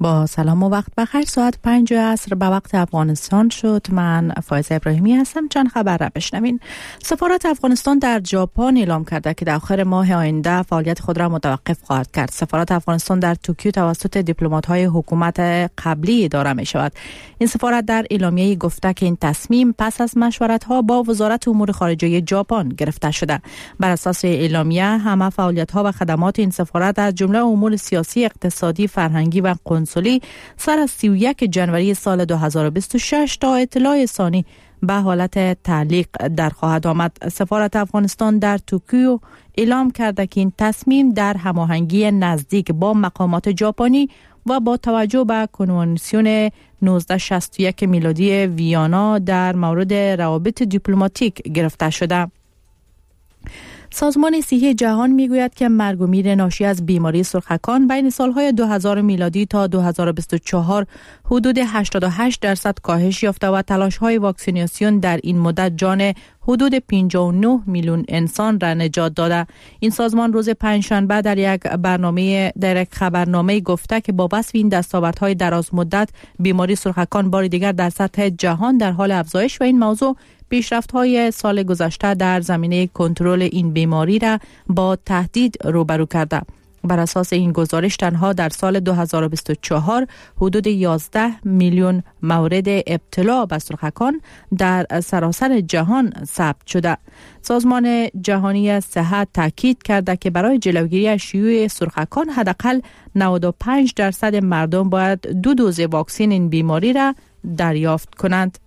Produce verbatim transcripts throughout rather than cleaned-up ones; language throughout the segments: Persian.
با سلام و وقت بخیر. ساعت پنج عصر به وقت افغانستان شد. من فایزه ابراهیمی هستم. چند خبر را بشنوین. سفارت افغانستان در ژاپن اعلام کرده که در آخر ماه آینده فعالیت خود را متوقف خواهد کرد. سفارت افغانستان در توکیو توسط دیپلمات‌های حکومت قبلی اداره می شود. این سفارت در اعلامیه گفته که این تصمیم پس از مشورت‌ها با وزارت امور خارجه ژاپن گرفته شده. بر اساس اعلامیه همه فعالیت‌ها و خدمات این سفارت از جمله امور سیاسی، اقتصادی، فرهنگی و قنسولی سر از سی و یک ژانویه سال دو هزار و بیست و شش تا اطلاع ثانی به حالت تعلیق در خواهد آمد. سفارت افغانستان در توکیو اعلام کرده که این تصمیم در هماهنگی نزدیک با مقامات ژاپنی و با توجه به کنوانسیون نوزده شصت و یک میلادی ویانا در مورد روابط دیپلماتیک گرفته شده. سازمان صحی جهان میگوید که مرگ و میر ناشی از بیماری سرخکان بین سالهای دو هزار میلادی تا دو هزار و بیست و چهار حدود هشتاد و هشت درصد کاهش یافته و تلاش‌های واکسیناسیون در این مدت جان حدود پنجاه و نه میلیون انسان را نجات داده. این سازمان روز پنجشنبه در یک برنامه در یک خبرنامه گفته که با وصف این دستاوردهای دراز مدت بیماری سرخکان بار دیگر در سطح جهان در حال افزایش و این موضوع پیشرفت‌های سال گذشته در زمینه کنترل این بیماری را با تهدید روبرو کرده. بر اساس این گزارش تنها در سال دو هزار و بیست و چهار حدود یازده میلیون مورد ابتلا به سرخکان در سراسر جهان ثبت شده. سازمان جهانی صحت تاکید کرده که برای جلوگیری از شیوع سرخکان حداقل نود و پنج درصد مردم باید دو دوز واکسن این بیماری را دریافت کنند.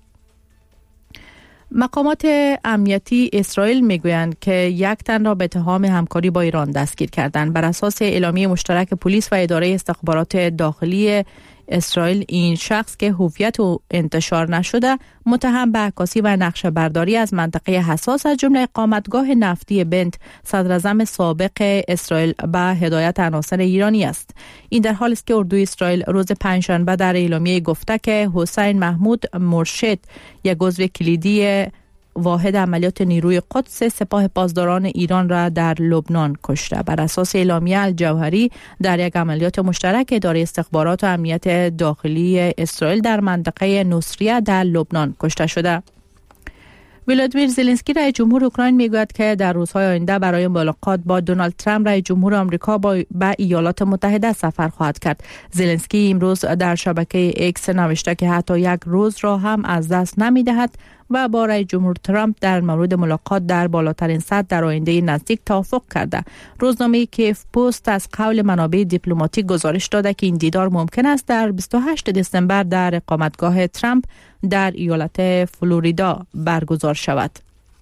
مقامات امنیتی اسرائیل میگویند که یک تن را به اتهام همکاری با ایران دستگیر کردند. بر اساس اعلامیه مشترک پلیس و اداره استخبارات داخلی اسرائیل، این شخص که هویت او انتشار نشده متهم به عکاسی و نقشه برداری از منطقه حساس از جمله اقامتگاه نفتی بنت، صدراعظم سابق اسرائیل، به هدایت عناصر ایرانی است. این در حالی است که اردوی اسرائیل روز پنجشنبه در اعلامیه گفته که حسین محمود مرشد، یک عضو کلیدی واحد عملیات نیروی قدس سپاه پاسداران ایران را در لبنان کشته. بر اساس اعلامیه الجوهری در یک عملیات مشترک اداره استخبارات و امنیت داخلی اسرائیل در منطقه نصریه در لبنان کشته شده. ولادیمیر زلنسکی رئیس جمهور اوکراین میگوید که در روزهای آینده برای ملاقات با دونالد ترامپ رئیس جمهور آمریکا با به ایالات متحده سفر خواهد کرد. زلنسکی امروز در شبکه ایکس نوشته که حتی یک روز را هم از دست نمی‌دهد و با رئیس جمهور ترامپ در مورد ملاقات در بالاترین سطح در آینده نزدیک توافق کرده. روزنامه کیف پست از قول منابع دیپلماتیک گزارش داده که این دیدار ممکن است در بیست و هشتم دسامبر در اقامتگاه ترامپ در ایالت فلوریدا برگزار شود.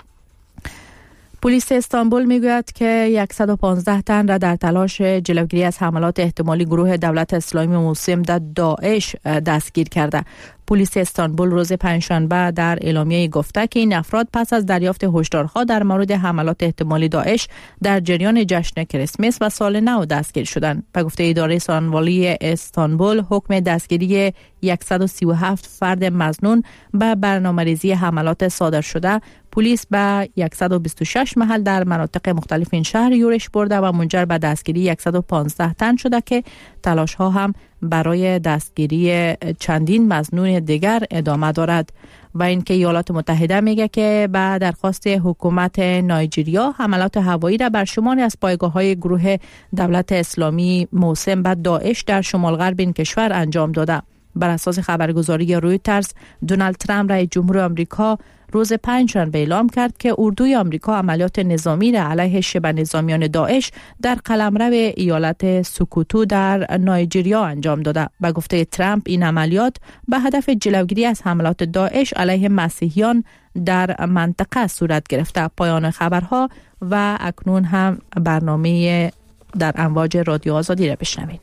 پلیس استانبول میگوید که صد و پانزده تن را در تلاش جلوگیری از حملات احتمالی گروه دولت اسلامی مسلم در داعش دستگیر کرده. پلیس استانبول روز پنجشنبه در اعلامیه گفته که این افراد پس از دریافت هشدارها در مورد حملات احتمالی داعش در جریان جشن کریسمس و سال نو دستگیر شدند. به گفته اداره سانوالی استانبول، حکم دستگیری صد و سی و هفت فرد مظنون به برنامه‌ریزی حملات صادر شده. پلیس به صد و بیست و شش محل در مناطق مختلف این شهر یورش برده و منجر به دستگیری صد و پانزده تن شده که تلاش ها هم برای دستگیری چندین مظنون دیگر ادامه دارد. و اینکه ایالات متحده میگه که به درخواست حکومت نایجریا حملات هوایی را بر شماری از پایگاه‌های گروه دولت اسلامی موسم به داعش در شمال غرب این کشور انجام داده. بر اساس خبرگزاری رویترز، دونالد ترامپ رئیس جمهور آمریکا روز پنجشنبه اعلام کرد که اردوی آمریکا عملیات نظامی را علیه شبه نظامیان داعش در قلمرو ایالت سوکوتو در نایجریا انجام داده. به گفته ترامپ این عملیات به هدف جلوگیری از حملات داعش علیه مسیحیان در منطقه صورت گرفته. پایان خبرها و اکنون هم برنامه در امواج رادیو آزادی را بشنوید.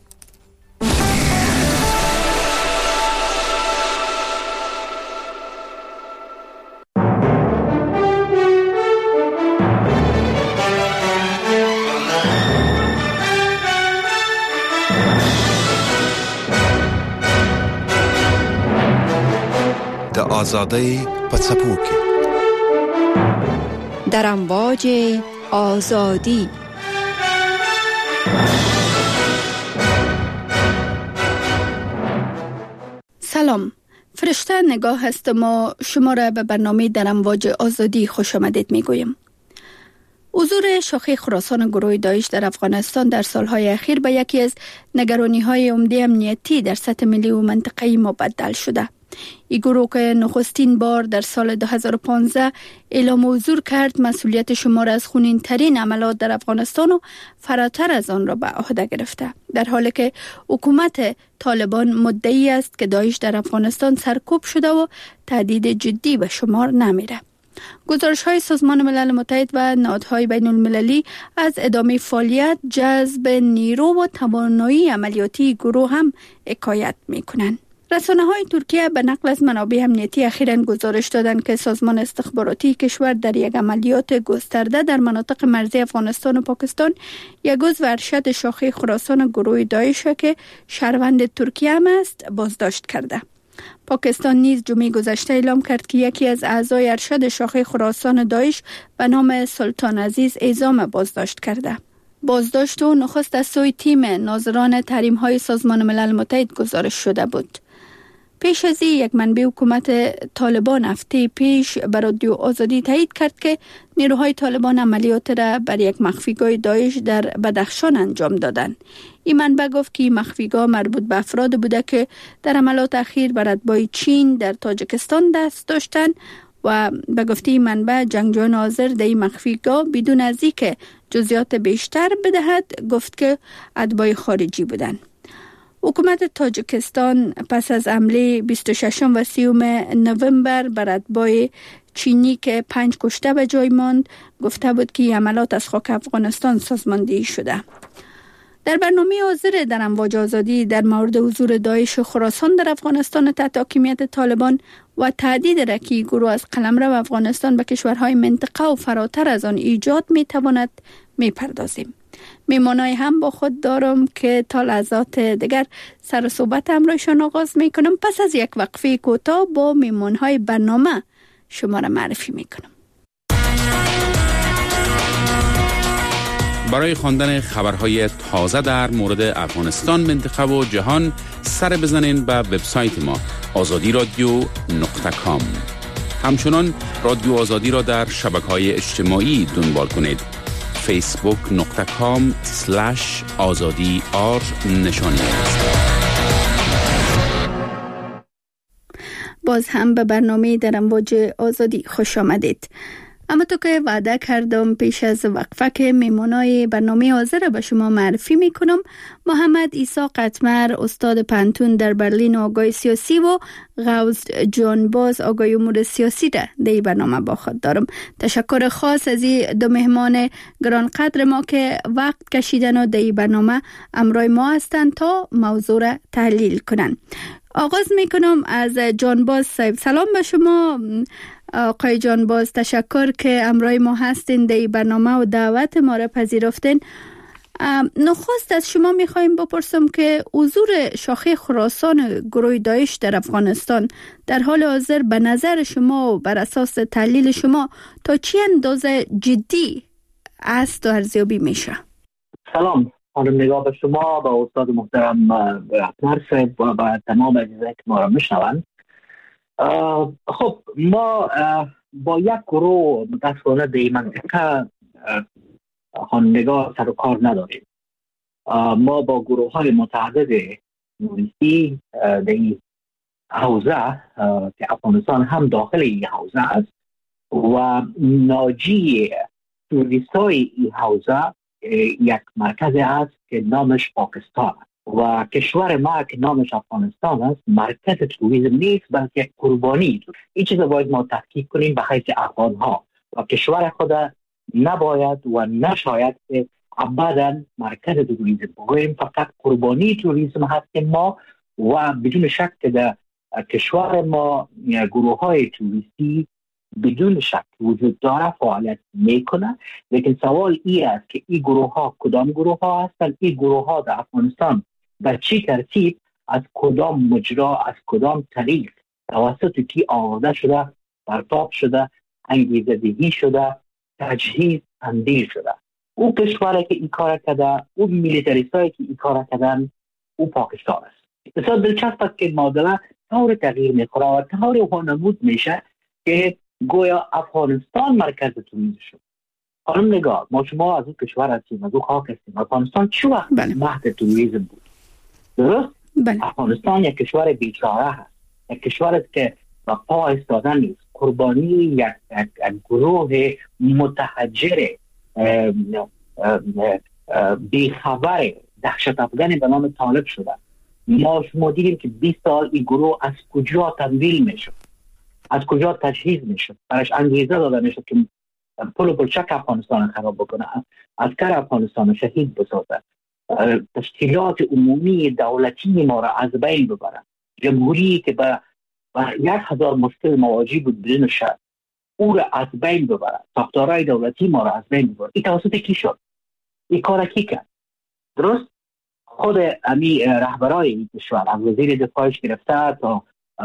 آزادی پڅپوکي در امواج آزادی. سلام، فرشته نگاه هستم و شما را به برنامه در امواج آزادی خوش آمدید می گویم. حضور شاخه خراسان گروه داعش در افغانستان در سالهای اخیر به یکی از نگرانی‌های عمده امنیتی در سطح ملی و منطقه‌ای مبدل شده. این گروه که نخستین بار در سال دو هزار و پانزده اعلام حضور کرد، مسئولیت شمار از خونین ترین عملات در افغانستان و فراتر از آن را به عهده گرفته، در حالی که حکومت طالبان مدعی است که داعش در افغانستان سرکوب شده و تهدید جدی به شمار نمیره. گزارش‌های سازمان ملل متحد و نهادهای بین المللی از ادامه فعالیت، جذب نیرو و توانایی عملیاتی گروه هم حکایت می‌کنند. رسانه‌های ترکیه به نقل از منابع امنیتی اخیراً گزارش دادند که سازمان استخباراتی کشور در یک عملیات گسترده در مناطق مرزی افغانستان و پاکستان یک عضو ارشد شاخه خراسان گروه داعش که شهروند ترکیه هم است بازداشت کرده. پاکستان نیز جمعه گذشته اعلام کرد که یکی از اعضای ارشد شاخه خراسان داعش به نام سلطان عزیز اعزام بازداشت کرده. بازداشت و نخست از سوی تیم ناظران تحریم‌های سازمان ملل متحد گزارش شده بود. پیش از این یک منبع حکومت طالبان هفته پیش بر رادیو آزادی تایید کرد که نیروهای طالبان عملیات را بر یک مخفیگاه داعش در بدخشان انجام دادند. این منبع گفت که مخفیگاه مربوط به افراد بوده که در عملیات اخیر بر اتباع چین در تاجیکستان دست داشتند و به گفته این منبع جنگجویان حاضر در این مخفیگاه بدون از اینکه جزئیات بیشتر بدهد گفت که اتباع خارجی بودند. حکومت تاجیکستان پس از حمله بیست و ششم و سیوم نوامبر بر اتباع چینی که پنج کشته به جای ماند گفته بود که عملات از خاک افغانستان سازماندهی شده. در برنامه حاضر در امواج آزادی در مورد حضور داعش خراسان در افغانستان تحت حاکمیت طالبان و تهدید رکی گروه از قلمرو افغانستان به کشورهای منطقه و فراتر از آن ایجاد می تواند می پردازیم. میمانای هم با خود دارم که تا لحظات دیگر سر صحبت همراهشان آغاز می کنم. پس از یک وقفه کوتاه با میمانهای برنامه شما را معرفی می کنم. برای خواندن خبرهای تازه در مورد افغانستان، منطقه و جهان سر بزنین به وبسایت ما آزادی رادیو نقطه کام. همچنان رادیو آزادی را در شبکه‌های اجتماعی دنبال کنید. فیسبوک نقطه کام سلش آزادی آر نشانی است. باز هم به برنامه در امواج آزادی خوش آمدید. اما تو که وعده کردم پیش از وقفه که میمونای برنامه حاضر به شما معرفی میکنم. محمد عیسی قطمر استاد پانتون در برلین آگاهی سیاسی و غوث جانباز آگاهی امور سیاسی را در برنامه با خود دارم. تشکر خاص از این دو مهمان گرانقدر ما که وقت کشیدن و در برنامه همراه ما هستند تا موضوع را تحلیل کنن. آغاز میکنم از جانباز صاحب. سلام به شما آقای جانباز، تشکر که همراه ما هستین در برنامه و دعوت ما را پذیرفتین. نخست از شما میخوایم بپرسم که حضور شاخه خراسان گروه داعش در افغانستان در حال حاضر به نظر شما و بر اساس تحلیل شما تا چه اندازه جدی است و ارزیابی میشه؟ سلام، خانم نگاه به شما، به استاد محترم قطمر صاحب و به تمام عزیزانی که ما را میشنوند. خب ما با یک گروه متاسفانه در این منطقه خانم نگاه سر و کار نداریم. ما با گروه های متعدد نوریستی در این حوزه که افغانستان هم داخل این حوزه است و ناجی توریست های این حوزه یک مرکز است که نامش پاکستان است و کشور ما که نامش افغانستان است مرکز توریسم نیست بلکه قربانی. این چیز باید ما تحقیق کنیم به حیث افغان ها و کشور خود نباید و نشاید که ابدا مرکز توریسم بگوییم، فقط قربانی توریسم هست که ما و بدون شک که در کشور ما گروه های توریستی بدون شک وجود داره، فعالیت میکنه. لیکن سوال این است که این گروه ها کدام گروه ها هستند؟ این گروه ها در افغانستان به چی ترتیب از کدام مجرا از کدام طریق توسط کی آورده شده، پرتاب شده، انگیزه دهی شده، تجهیز تندیل شده؟ او کشوری که این کار کرده، او میلیتریست هایی که این کار کردن، او پاکستان است. بسیار دلچسب است که معادله طور تغییر میخوره و طور وانمود میشه که گویا افغانستان مرکزتون میشه. خانم نگاه، ما شما از اون کشور هستیم، از اون خاک هستیم. افغانستان چه وقت مهد تروریسم بود؟ درست؟ بله. افغانستان یک کشور بیچاره هست، یک کشور است که با پا ایستادن نیست، قربانی یک, یک, یک گروه متحجر بیخبر دهشت افغانی به نام طالب شده. ما شما دیدیم که بیست سال این گروه از کجا تمویل میشد، از کجا تجهیز میشد، برش انگیزه داده میشد که پل و پلچک افغانستان خراب بکنه، عسکر افغانستان شهید بسازه، تشکیلات عمومی دولتی ما را از بین ببرن، جمهوری که با یک هزار مشکل مواجه بود بدون شرط او را از بین ببرن، ساختارهای دولتی ما را از بین ببرن. این توسط کی شد؟ این کار کی کرد؟ درست؟ خود امی رهبرای این کشور از وزیر دفاعش گرفته تا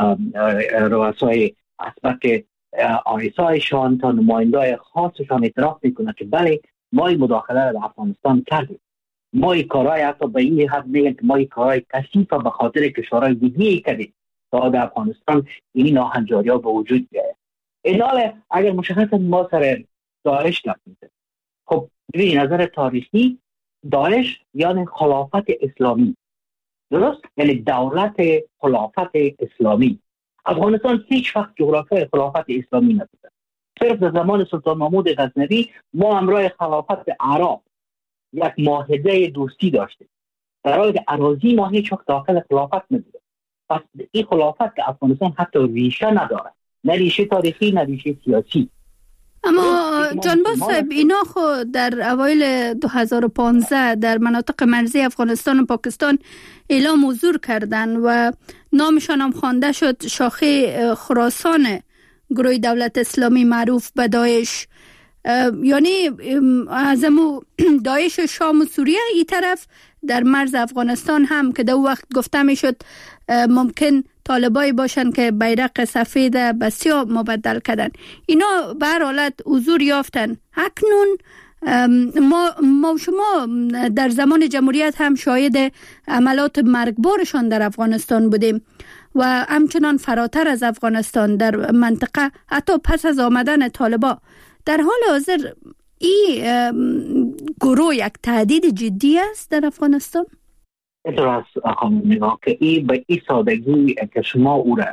رؤسای اسبق آیسایشان تا نمایندای خاصشان اعتراف میکنه که بله ما این مداخله را در افغانستان کردیم. ما این کارهای حتی به این حد میگن که ما این کارهای کثیف به خاطر کشورهای دیگه کردیم تا در افغانستان این ناهنجاری ها به وجود بیاید. این حال اگر مشخص ما سر داعش گفتیم، خب ببینید نظر تاریخی داعش یعنی خلافت اسلامی، درست؟ یعنی دولت خلافت اسلامی. افغانستان هیچ وقت جغرافیای خلافت اسلامی نداشته. صرف در زمان سلطان محمود غزنوی ما همراه خلافت عرب یک معاهده دوستی داشتیم، در حالی که اراضی ما هیچ وقت داخل خلافت نبوده. پس این خلافت که افغانستان حتی ریشه نداره، نه ریشه تاریخی نه ریشه سیاسی. اما جانباز صاحب اینا خود در اوایل دو هزار و پانزده در مناطق مرزی افغانستان و پاکستان اعلام حضور کردند و نامشان هم خوانده شد شاخه خراسان گروه دولت اسلامی معروف به داعش. یعنی از امو داعش و شام و سوریه ای طرف در مرز افغانستان هم که در وقت گفته می شد ممکن طالبایی باشن که بیرق سفید به سیاه مبدل کردن، اینا به هر حالت حضور یافتن. اکنون ما, ما شما در زمان جمهوریت هم شاهد عملات مرگبارشان در افغانستان بودیم و همچنان فراتر از افغانستان در منطقه حتی پس از آمدن طالبا. در حال حاضر این گروه یک تهدید جدی است در افغانستان؟ اینطور از خانم نگاه که این به این سادگی که شما او را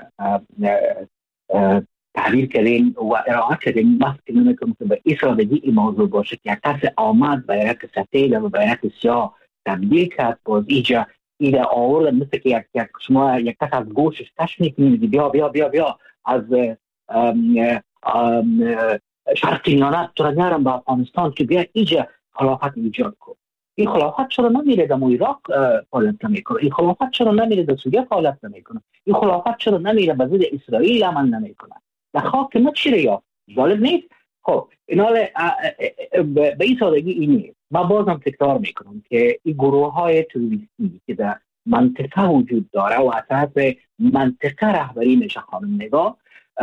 تحلیل کردین و ارائه کردین، من فکر نمی‌کنم که به این سادگی این موضوع باشه که یک کس آمد بیرق سفید و بیرق سیاه تبدیل کرد، باز اینجا ایده آورد مثل که یک, یک شما یک کس از گوشش کش میکنید بیا بیا بیا بیا از شرقیانت تو را نیارم به افغانستان که بیا اینجا خلافت ایجاد کن. این خلافت چرا نمیره در عراق فعالیت نمیکنه؟ این خلافت چرا نمیره در سوریه فعالیت نمیکنه؟ این خلافت چرا نمیره به ضد اسرائیل عمل نمیکنه؟ در خاک ما چیه یا جالب نیست؟ خب اینا به این سادگی اینه. من بازم تکرار میکنم که این گروه های تروریستی که در منطقه وجود داره و اساس منطقه رهبری میشه خانم نگاه،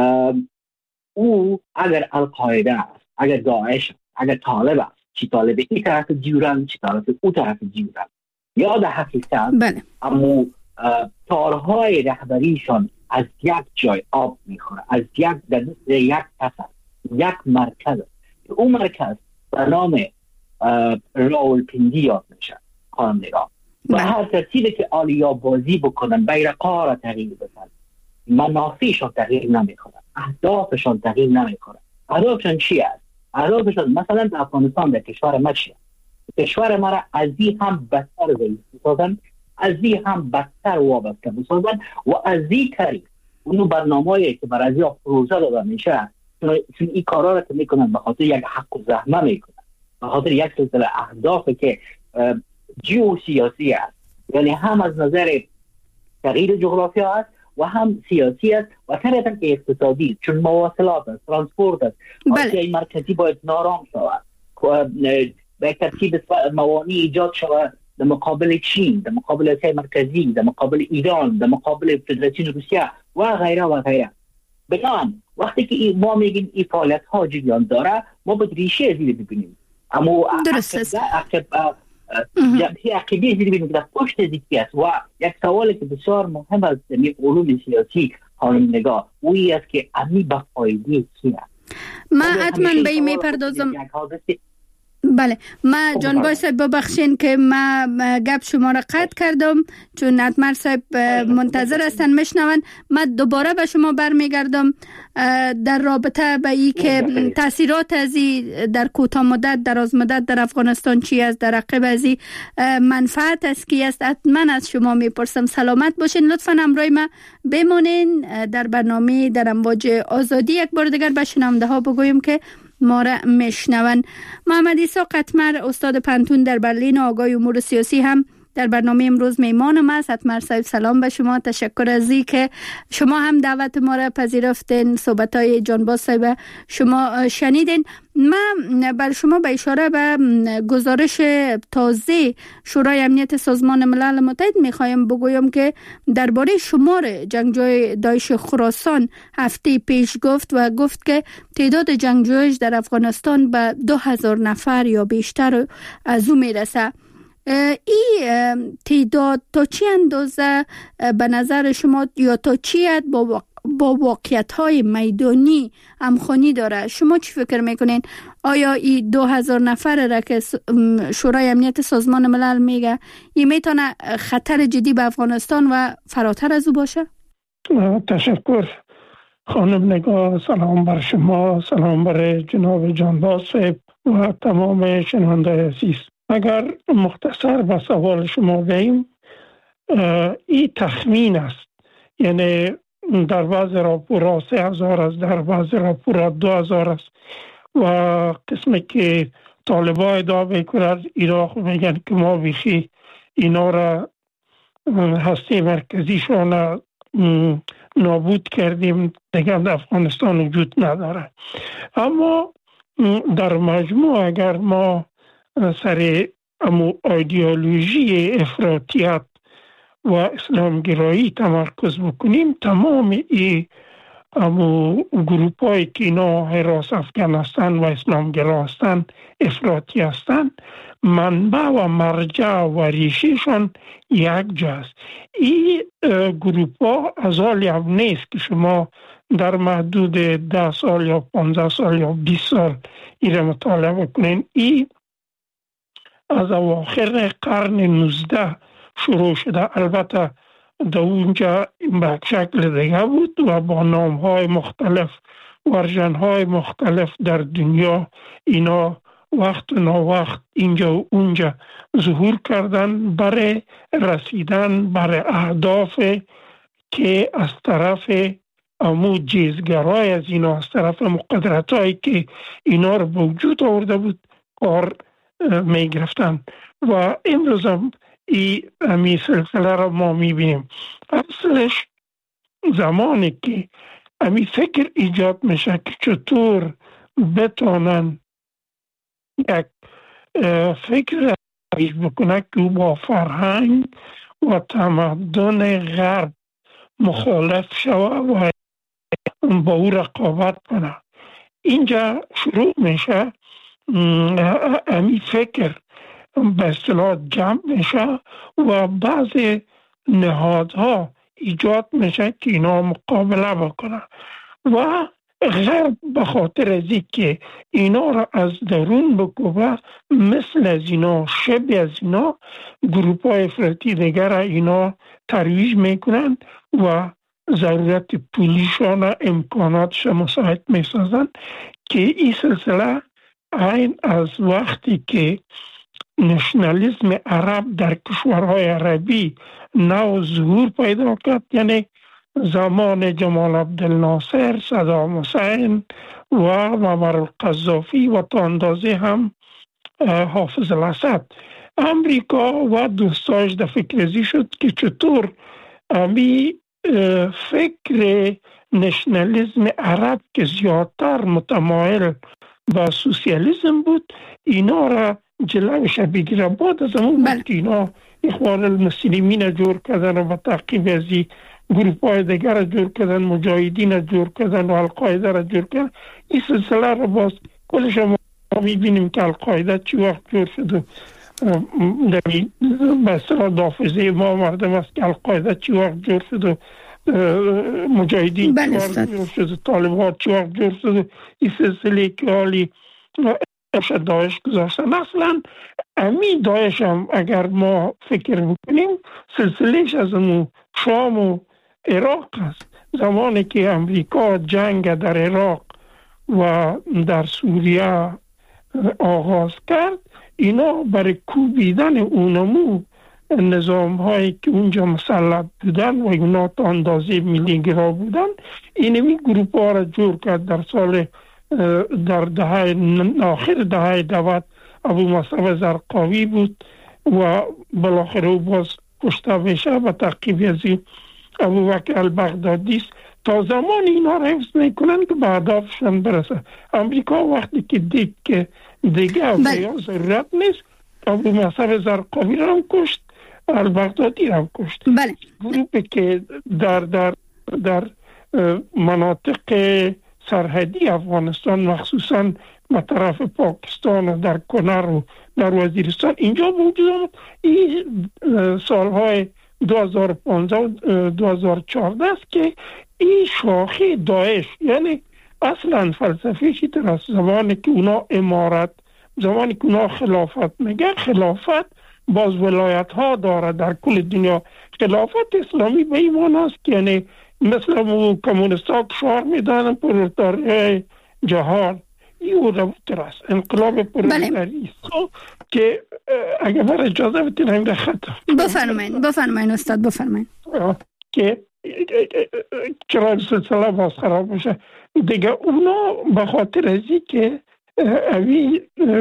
او اگر القاعده است، اگر داعش است، اگر طالب است، چی طالب این طرف جیورن چی طرف او طرف جیورن یا در حقیقت بله. اما تارهای رهبریشان از یک جای آب میخوره، از یک در یک کسر یک مرکز. اون مرکز به نام راولپیندی یاد میشه خانم نگاه و هر ترتیبی که آلیا بازی بکنن بیرقا را تغییر بدن، منافعشان تغییر نمیکنن، اهدافشان تغییر نمیکنن. اهدافشان چی است؟ اهدافشان مثلا در افغانستان در کشور ما چیه؟ کشور ما را از این هم بدتر ضعیف بسازن، از این هم بدتر وابسته بسازن و از این طریق اونو برنامه‌ای که برای از پروژه داده میشه چون این کارا را که میکنن به خاطر یک حق و زحمه میکنن، به خاطر یک سلسله اهدافی که جیوسیاسی است، یعنی هم از نظر تغییر جغرافیا است و هم سیاسی است و طبعاً که اقتصادی، چون مواصلات است، ترانسپورت است. آسیای مرکزی باید نارام شود، به ترتیب موانع ایجاد شود در مقابل چین، در مقابل آسیای مرکزی، در مقابل ایران، در مقابل فدراسیون روسیه و غیره و غیره. بنابراین وقتی که ما میگیم این فعالیت ها جریان داره، ما باید ریشه از این ببینیم. اما درست است. جبهه عقیده ببینیم که در پشت دیگه است. و یک سوالی که بسیار مهم است در علوم سیاسی حالم نگاه اویی است که امی به فایده کیه. ما حتما به این میپردازم. بله ما جانباز صاحب ببخشین که ما گپ شما را قطع کردم چون اتمر صاحب منتظر هستن میشنون. ما دوباره به شما برمیگردم در رابطه به این که تاثیرات از این در کوتاه مدت دراز مدت در افغانستان چی است، در عقب از این منفعت است کی است. حتما از شما میپرسم. سلامت باشین. لطفا همراه ما بمانین در برنامه در امواج آزادی. یک بار دیگر به شنونده ها بگویم که ما را میشنون. محمد عیسی قطمر استاد پنتون در برلین و آگاه امور سیاسی هم در برنامه امروز میمانم است. اتمر صاحب سلام به شما. تشکر از این که شما هم دعوت ما را پذیرفتین. صحبت های جانباز صاحب شما شنیدین. من بر شما به اشاره به گزارش تازه شورای امنیت سازمان ملل متحد میخوایم بگویم که درباره شمار جنگجوی داعش خراسان هفته پیش گفت و گفت که تعداد جنگجویش در افغانستان به دو هزار نفر یا بیشتر از او میرسه. این تعداد تا چی اندازه به نظر شما یا تا چی حد با با واقعیت‌های میدانی همخوانی داره؟ شما چی فکر میکنین؟ آیا این دو هزار نفر را که شورای امنیت سازمان ملل میگه این میتونه خطر جدی به افغانستان و فراتر از او باشه؟ تشکر خانم نگاه. سلام بر شما، سلام بر جناب جانباز صاحب و تمام شنونده عزیز. اگر مختصر به سوال شما بگیم، این تخمین است. یعنی در بعض راپورها سه هزار است، در بعض راپورها دو هزار است و قسمی که طالبان ادعا میکنند از عراق میگن که ما بیخی اینا را هسته مرکزیشان نابود کردیم، دیگر در افغانستان وجود نداره. اما در مجموع اگر ما سر امو ایدئولوژی افراطیت و اسلامگرایی تمرکز بکنیم، تمام این امو گروپ هایی که اینا حراس افغان هستند و اسلامگرا هستند، افراطی هستند، منبع و مرجع و ریشهشان یک جاست. این گروپ ها از حالی هم نیست که شما در محدود ده سال یا پانزده سال یا بیست سال این را مطالعه بکنین. این از اواخر قرن نوزده شروع شده. البته در اونجا به شکل دیگه بود و با نام های مختلف، ورژن های مختلف در دنیا اینا وقت و ناوقت اینجا و اونجا ظهور کردن برای رسیدن برای اهداف که از طرف امو جیزگرای از اینا، از طرف مقدرت هایی که اینا رو به وجود آورده بود کار می گرفتن. و امروز هم این امی سلسله را ما می بینیم. اصلش زمانی که امی فکر ایجاد میشه که چطور بتونن یک فکر ایج بکنه که با فرهنگ و تمدن غرب مخالف شوه و با او رقابت کنه. اینجا شروع میشه امی فکر به اصطلاح جمع میشه و بعض نهادها ایجاد میشه که اینا مقابله بکنه و غرب به خاطر از این که اینا را از درون بکوبه، مثل از اینا، شبیه از اینا گروپ های افراطی دیگر را اینا ترویج میکنن و ضرورت پولیشان امکاناتش مساعد میسازن که این سلسله این از وقتی که نشنالیسم عرب در کشورهای عربی نو ظهور پیدا کرد، یعنی زمان جمال عبدالناصر، صدام حسین و معمر القذافی و تا اندازه هم حافظ الاسد، امریکا و دوستاش در فکرزی شد که چطور امی فکر نشنالیسم عرب که زیادتر متمایل به سوسیالیسم بود اینا را جلوش بگیره. بعد از همون بود که اینا اخوان المسلمین جور کردن و تعقیب از این گروپ های دیگر را جور کردن، مجاهدین را جور کردن و القاعده را جور کردن. این سلسله را باز کلش ما میبینیم که القاعده چی وقت جور شد و دمی بسیار دافزه ما مردم است که القاعده چی وقت جور شد و مجاهدین چی وقت جور شد، طالبان چی وقت جور شد و این سلسله که حالی داعش گذاشتن. اصلا امی داعش هم اگر ما فکر میکنیم سلسلهش از اون شام و عراق است. زمانی که امریکا جنگ در عراق و در سوریه آغاز کرد، اینا برای کوبیدن اونمو نظام هایی که اونجا مسلط بودن و اینا تا اندازه میلی گرا بودن، اینمی گروپ ها را جور کرد. در سال در دهه آخر دهه نود ابو مصعب زرقاوی بود و بالاخره او باز کشته بشه و تعقیب از ابو بکر البغدادی است. تا زمان اینا را حفظ میکنن که به هدفشان برسه. امریکا وقتی که دید که دیگه اولیان ضرورت نیست، ابو مصعب زرقاوی را هم کشت، البغدادی را هم کشت. بله. گروپی که در در در مناطق سرحدی افغانستان مخصوصا به طرف پاکستان و در کنر و در وزیرستان اینجا موجود آمد. این سالهای دو هزار و پانزده و دو هزار و چهارده است که این شاخه داعش، یعنی اصلا فلسفه‌شی تر از زمانی که اونا امارت، زمانی که اونا خلافت میگه، خلافت باز ولایت ها داره در کل دنیا. خلافت اسلامی به این معنی است که یعنی مثل مو کمونیستا که شعار میدانن پرولتاری جهان، این او روتر است، انقلاب پرولتاری است که اگر بر اجازه بتونیم در خطا بفرمایین بفرمایین استاد بفرمایین که چرا سلسله باز خراب میشه دیگه. اونا به خاطر ازی که اوی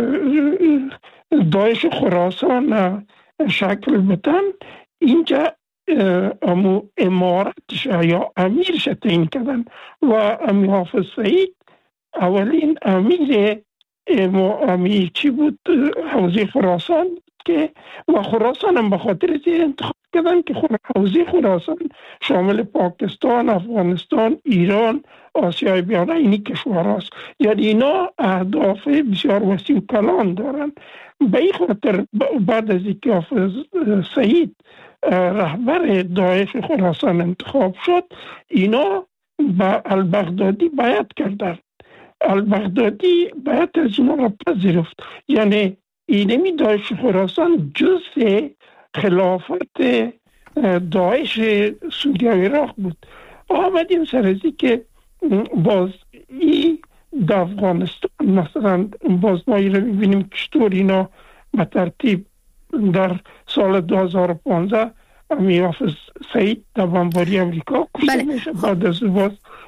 داعش خراسان شکل بتن، اینجا امو امارتش یا امیرش تعیین کردن و امی حافظ سعید اولین امیر امیر چی بود، حوزه خراسان که و خراسان هم به خاطر ازی انتخاب کردن که حوزه خراسان شامل پاکستان، افغانستان، ایران، آسیای بیاره اینی کشور هست. یعنی اینا اهداف بسیار وسیع و کلان دارن. به این خاطر بعد از اینکه حافظ سعید رهبر داعش خراسان انتخاب شد، اینا با البغدادی بیعت کردن. البغدادی بیعت از اینا را پذیرفت. یعنی اینمی داعش خراسان جزء خلافت داعش سوریه و عراق بود. آمدیم سر ازی که باز ای در افغانستان مثلا باز ما ای رو ببینیم که چطور اینا به ترتیب در سال دو هزار و پانزده امی حافظ سعید در بمباری امریکا کشته میشه. بعد از باز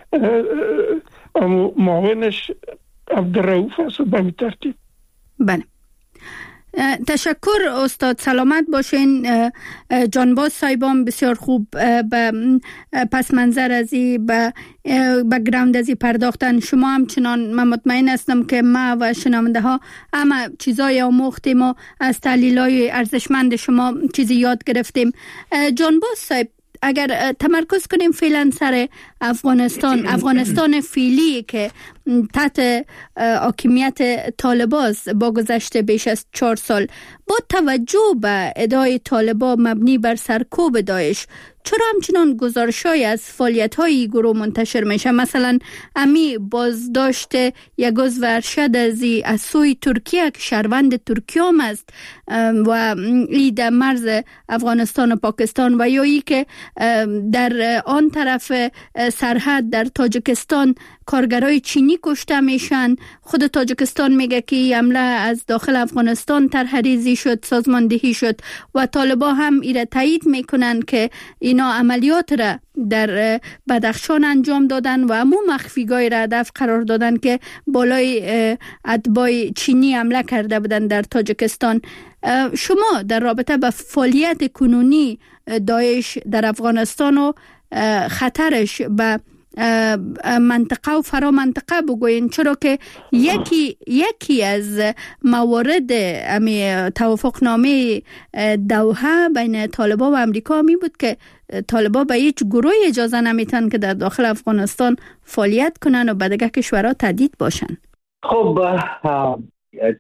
معاونش عبدالرؤوف هست و به می ترتیب. بله، تشکر استاد، سلامت باشین. جانباز صاحبان بسیار خوب به پس منظر ازی به بک‌گراند ازی پرداختن. شما هم چنان من مطمئن هستم که ما و شنونده ها اما چیزای آموختیم و از تحلیل‌های ارزشمند شما چیزی یاد گرفتیم. جانباز صاحب، اگر تمرکز کنیم فعلا سر افغانستان، افغانستان فعلی که تحت حاکمیت طالباست با گذشت بیش از چهار سال، با توجه به ادعای طالبان مبنی بر سرکوب داعش، چرا همچنان گزارش‌های از فعالیت‌های گروه منتشر میشه؟ مثلا امی بازداشت یک عضو ارشد ازی از سوی ترکیه که شهروند ترکیه هم است و ای در مرز افغانستان و پاکستان، و یا ای که در آن طرف سرحد در تاجیکستان کارگرای چینی کشته میشن. خود تاجیکستان میگه که این حمله از داخل افغانستان طرح‌ریزی شد، سازماندهی شد و طالبان هم ایره تایید میکنن که اینا عملیات را در بدخشان انجام دادن و همون مخفیگاه را هدف قرار دادن که بالای اتباع چینی حمله کرده بودن در تاجیکستان. شما در رابطه با فعالیت کنونی داعش در افغانستان و خطرش به منطقه و فرا منطقه بگوین، چرا که یکی یکی از موارد امی توافق نامه دوحه بین طالبان و امریکا می بود که طالبان به هیچ گروه اجازه نمیتن که در داخل افغانستان فعالیت کنن و به دیگه کشورها تهدید باشن. خب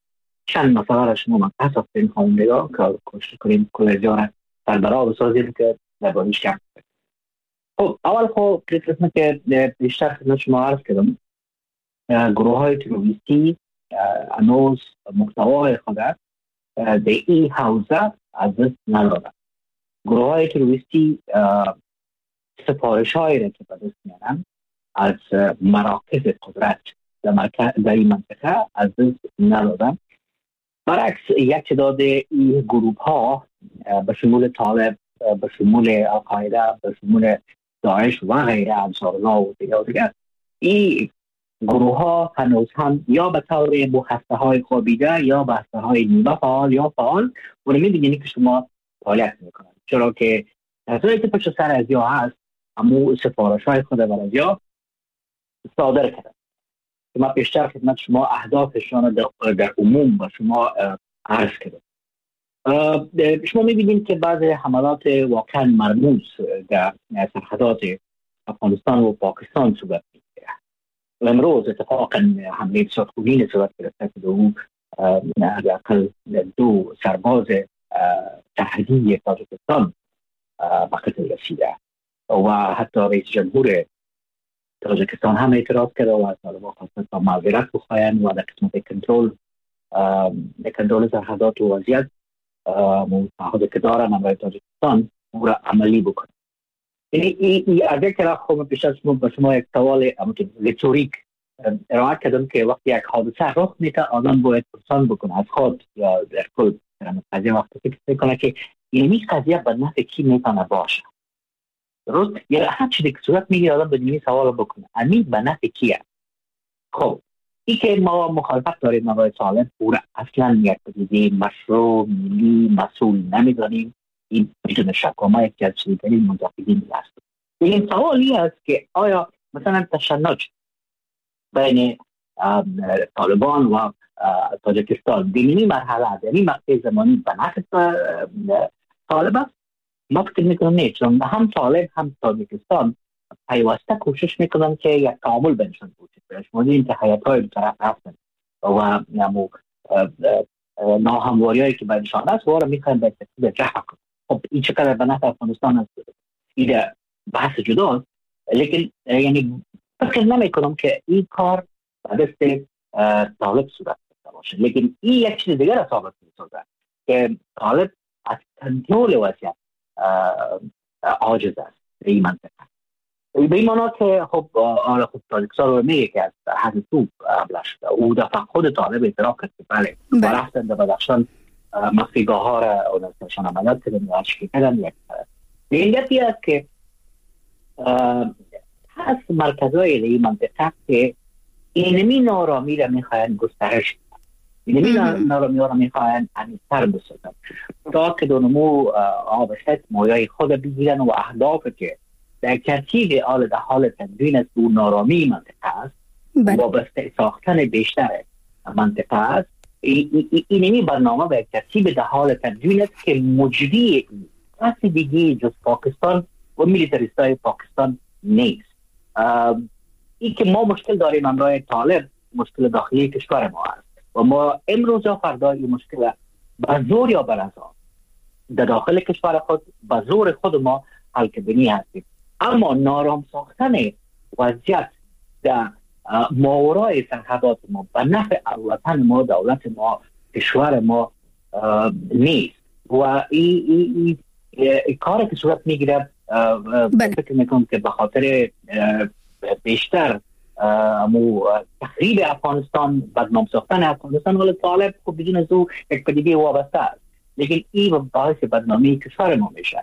چند مسئله را شما مقصد هستین خواهندگاه که کوشش کنیم کلیزیان سربراه بسازیم که درباره‌اش کم. خب اول خب قسمت که بیشتر خدمت شما عرض کردم، گروه های تروریستی هنوز محتوای خود در این حوزه از دست ندادن. گروه های تروریستی سفارش هایی را که به دست میارن از مراکز قدرت در این منطقه از دست ندادن. برعکس یک تعداد این گروه ها به شمول طالب، به شمول القاعده، به شمول داعش و غیره انصارالله و دیگر دیگر، این گروه ها هنوز هم یا به طور بخسته های خوابیده یا بسته های نیمه فعال یا فعال و نمی‌بینید که شما فعالیت میکنن، چرا که تصویری که پشت سر از یا هست همون سفارش های خود بر از یا صادر کردن که ما بیشتر خدمت شما اهدافشان در, در عموم با شما عرض کردم. شما می‌بینید که بعضی حملات واقعا مرموز در سرحدات افغانستان و پاکستان صورت می‌گیرد. امروز اتفاقا حمله بسیار خونین صورت گرفته که دو حداقل دو سرباز سرحدی تاجیکستان به قتل رسیده و حتی رئیس جمهور تاجیکستان هم اعتراض کرده و از طالبان خواسته تا معذرت بخواهند و در قسمت کنترل کنترل سرحدات و وضعیت متحد که دارن برای تاجیکستان او را عملی بکنه. یعنی این از یک طرف خب پیش از به شما یک سوال ریتوریک ارائه کردم که وقتی یک حادثه رخ میده آدم باید پرسان بکنه از خود یا در کل قضیه وقتی فکر کنه که این قضیه به نفع کی میتونه باشه. درست؟ یا هر چیزی که صورت میگیره آدم به این سوال بکنه امی به نفع کیه؟ خب این که ما مخالفت داریم برای طالب پورا اصلا یک پدیده مشروع ملی مسئول نمیدانیم. این بدون شک ما یک از شدیدترین منتقدین است. این سوالی است که آیا مثلا تشنج بین طالبان و تاجیکستان در این مرحله در این مقطع زمانی به نفع طالب است؟ ما فکر میکنم نه، چون هم طالب هم تاجیکستان پیوسته کوشش میکنن که یک تعامل بینشان وجود داشته باشه. این که حیات‌های دو طرف هستن و نمو ناهمواری‌هایی که بینشان هست و را میخواین به ترتیب جمع کنن. خب این چقدر به نفع افغانستان است این بحث جداست، لیکن یعنی فکر نمیکنم که این کار به دست طالب صورت داشته باشه. لیکن این یک چیز دیگر را ثابت می‌سازه که طالب از کنترل وضعیت عاجز است در این منطقه. به این معنی که خب آره خب تاجیکستان رو میگه که از حد تو حمله شده. او دفعه خود طالب اعتراف کرد که بله و رفتن در بدخشان مخفیگاه ها را اونستشان عملیات کردن و عشقی کردن. یک این یکی است که هست مرکزهای در این منطقه که اینمی نارامی را میخواین گسترش کنن، اینمی نارامی را میخواین عمیق‌تر بسازن تا که دونمو آبشت مویای خود بگیرن و اهداف که در ترتیب آل در حال تدوین از اون نارامی منطقه است وابسته ساختن بیشتر منطقه است. اینمی برنامه به ترتیب در حال تدوین است که مجری کسی دیگه جز پاکستان و میلیتریستای پاکستان نیست. این که ما مشکل داریم امرای طالب مشکل داخلی کشور ما است و ما امروز یا فردا این مشکل به زور یا بر ازا در داخل کشور خود به زور خود ما حل کردنی هستیم. اما نارام ساختن وضعیت در ماورای سرحدات ما به نفع وطن ما، دولت ما، کشور ما نیست و این ای ای ای کاری که صورت میگیره فکر میکنم که به خاطر بیشتر امو تخریب افغانستان، بدنام ساختن افغانستان، ولی طالب خب بدون از او یک پدیده وابسته است، لیکن این باعث بدنامی کشور ما میشه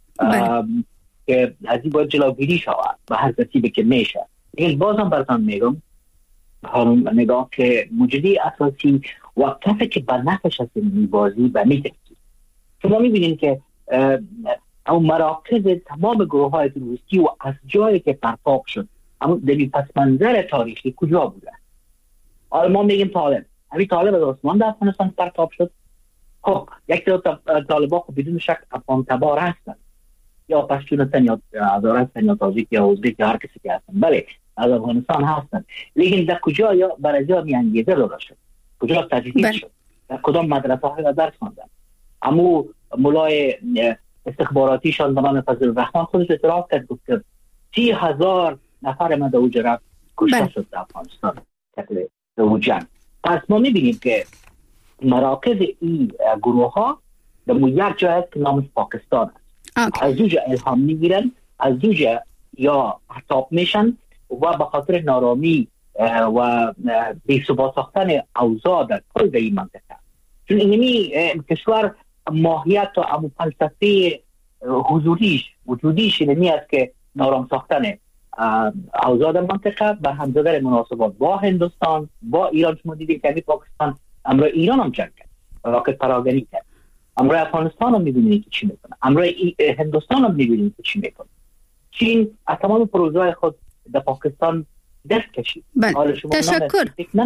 که از این باید جلوگیری شود به هر ترتیبی که میشه. لیکن بازم براتون میگم هم نگاه که موجودی اساسی و کسی که به نفعش از این بازی به میترسید. شما میبینید که اون مراکز تمام گروه های تروریستی و از جایی که پرتاب شد اما در پس منظر تاریخی کجا بوده؟ حالا ما میگیم طالب، همین طالب از آسمان در افغانستان پرتاب شد. خب یک طالبا خب بدون شک افغان تبار هستن یا پشتون هستن یا هزار هستن یا تاجیک یا ازبک یا هر کسی که هستن، بله از افغانستان هستن، لیکن در کجا یا برای جا میانگیزه داده شد، کجا تجدید شد، در کدام مدرسه های درس خواندن. امو مولای استخباراتیشان به نام فضل الرحمن خودش اعتراف کرد، گفت که سی هزار نفر ما در او رفت کشته شد در افغانستان قتل او جنگ. پس ما میبینیم که مراکز این گروه ها در یک جای است که نامش پاکستان است. از دوجه الهام میگیرن، از دوجه یا احتاب میشن و به خاطر نارامی و بی‌ثبات ساختن اوضاع در کل این منطقه. چون اینمی کشور ماهیت و امو فلسفه حضوریش وجودیش اینمی است که نارام ساختن اوضاع در منطقه به همزدر مناسبات با هندوستان با ایران. شما دیدید که پاکستان امروز ایران هم جنگ کرد، راکت پراگنی کرد. امروز افغانستان هم می‌بینید که چی میکنه، امروز هندوستان هم می‌بینید که چی میکنه. چین از تمام پروژه‌های خود در پاکستان دست کشید. تشکر.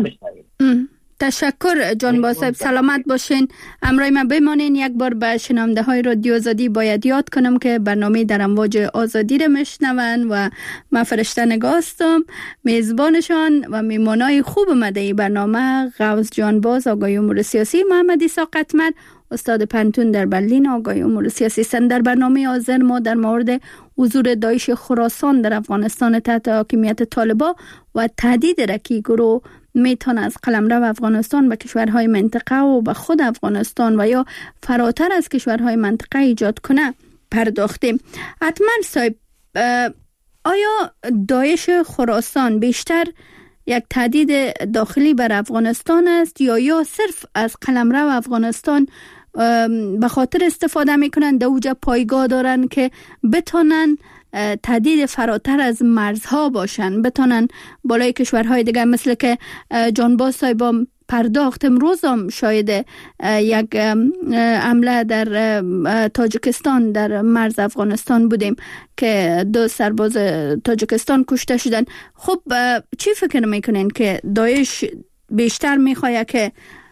تشکر جانباز صاحب، سلامت باشین. امروز ما بمانین یک بار به شنونده های رادیو آزادی باید یاد کنم که برنامه در امواج آزادی رو میشنون و من فرشته نگاه هستم، میزبانشان و میمانای خوب مده برنامه غوث جانباز آگاهی امور سیاسی، محمد عیسی قطمر استاد پنتون در برلین آگاهی امور سیاسی سن. در برنامه حاضر ما در مورد حضور داعش خراسان در افغانستان تحت حاکمیت طالبان و تهدید رکی گروه میتونه از قلمرو افغانستان به کشورهای منطقه و به خود افغانستان و یا فراتر از کشورهای منطقه ایجاد کنه پرداختیم. حتما صاحب، آیا داعش خراسان بیشتر یک تهدید داخلی بر افغانستان است یا یا صرف از قلمرو افغانستان به خاطر استفاده میکنن، در اوجا پایگاه دارن که بتونن تهدید فراتر از مرزها باشن، بتونن بالای کشورهای دیگه، مثل که جانباز صاحب پرداخت امروز هم شاید یک حمله در تاجیکستان در مرز افغانستان بودیم که دو سرباز تاجیکستان کشته شدن. خب چی فکر میکنین که داعش بیشتر میخواد که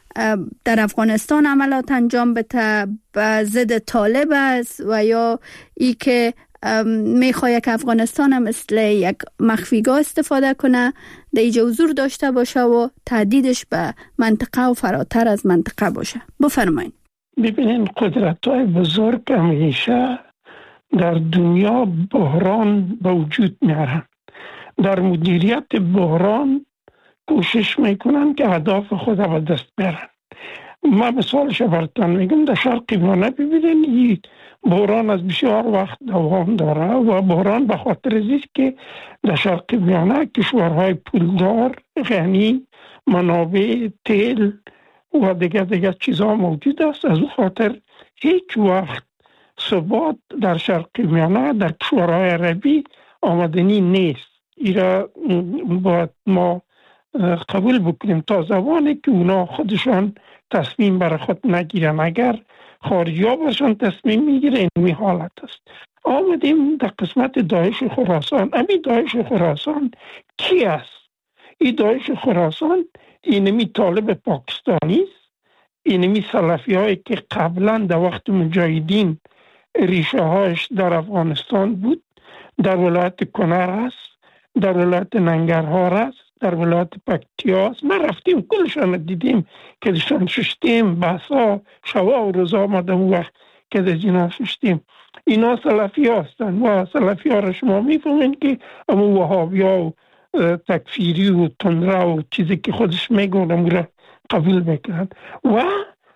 در افغانستان عملات انجام بده به ضد طالب است و یا ای که میخواد که افغانستان هم مثل یک مخفیگاه استفاده کنه، در اینجا حضور داشته باشه و تهدیدش به منطقه و فراتر از منطقه باشه؟ بفرمایین. ببینین قدرت‌های بزرگ همیشه در دنیا بحران به وجود میارن، در مدیریت بحران کوشش میکنن که اهداف خود به دست بیارن. ما مثالش براتون میگم، در شرق میانه ببینین این بحران از بسیار وقت دوام داره و بحران به خاطر است که در شرق میانه کشورهای پولدار غنی منابع تیل و دیگر دیگر چیزها موجود است. از اون خاطر هیچ وقت ثبات در شرق میانه در کشورهای عربی آمدنی نیست. ایرا باید ما قبول بکنیم تا زمانی که اونا خودشان تصمیم برای خود نگیرن. اگر خارجی ها برشان تصمیم میگیره اینمی حالت است. آمدیم در قسمت داعش خراسان. امی داعش خراسان کی است؟ این داعش خراسان اینمی طالب پاکستانی است، اینمی سلفی هایی که قبلا در وقت مجاهدین ریشه هایش در افغانستان بود، در ولایت کنر است، در ولایت ننگرهار است، در ولایت پکتیا است. ما رفتیم کلشان دیدیم که دشان ششتیم، بحثا شوا و روزا آمدم وقت که در اینا ششتیم. اینا سلفی هستن و سلفی ها را شما میفهمین که اما وهابی ها و تکفیری و تندره و چیزی که خودش میگون امو را قبول میکنن و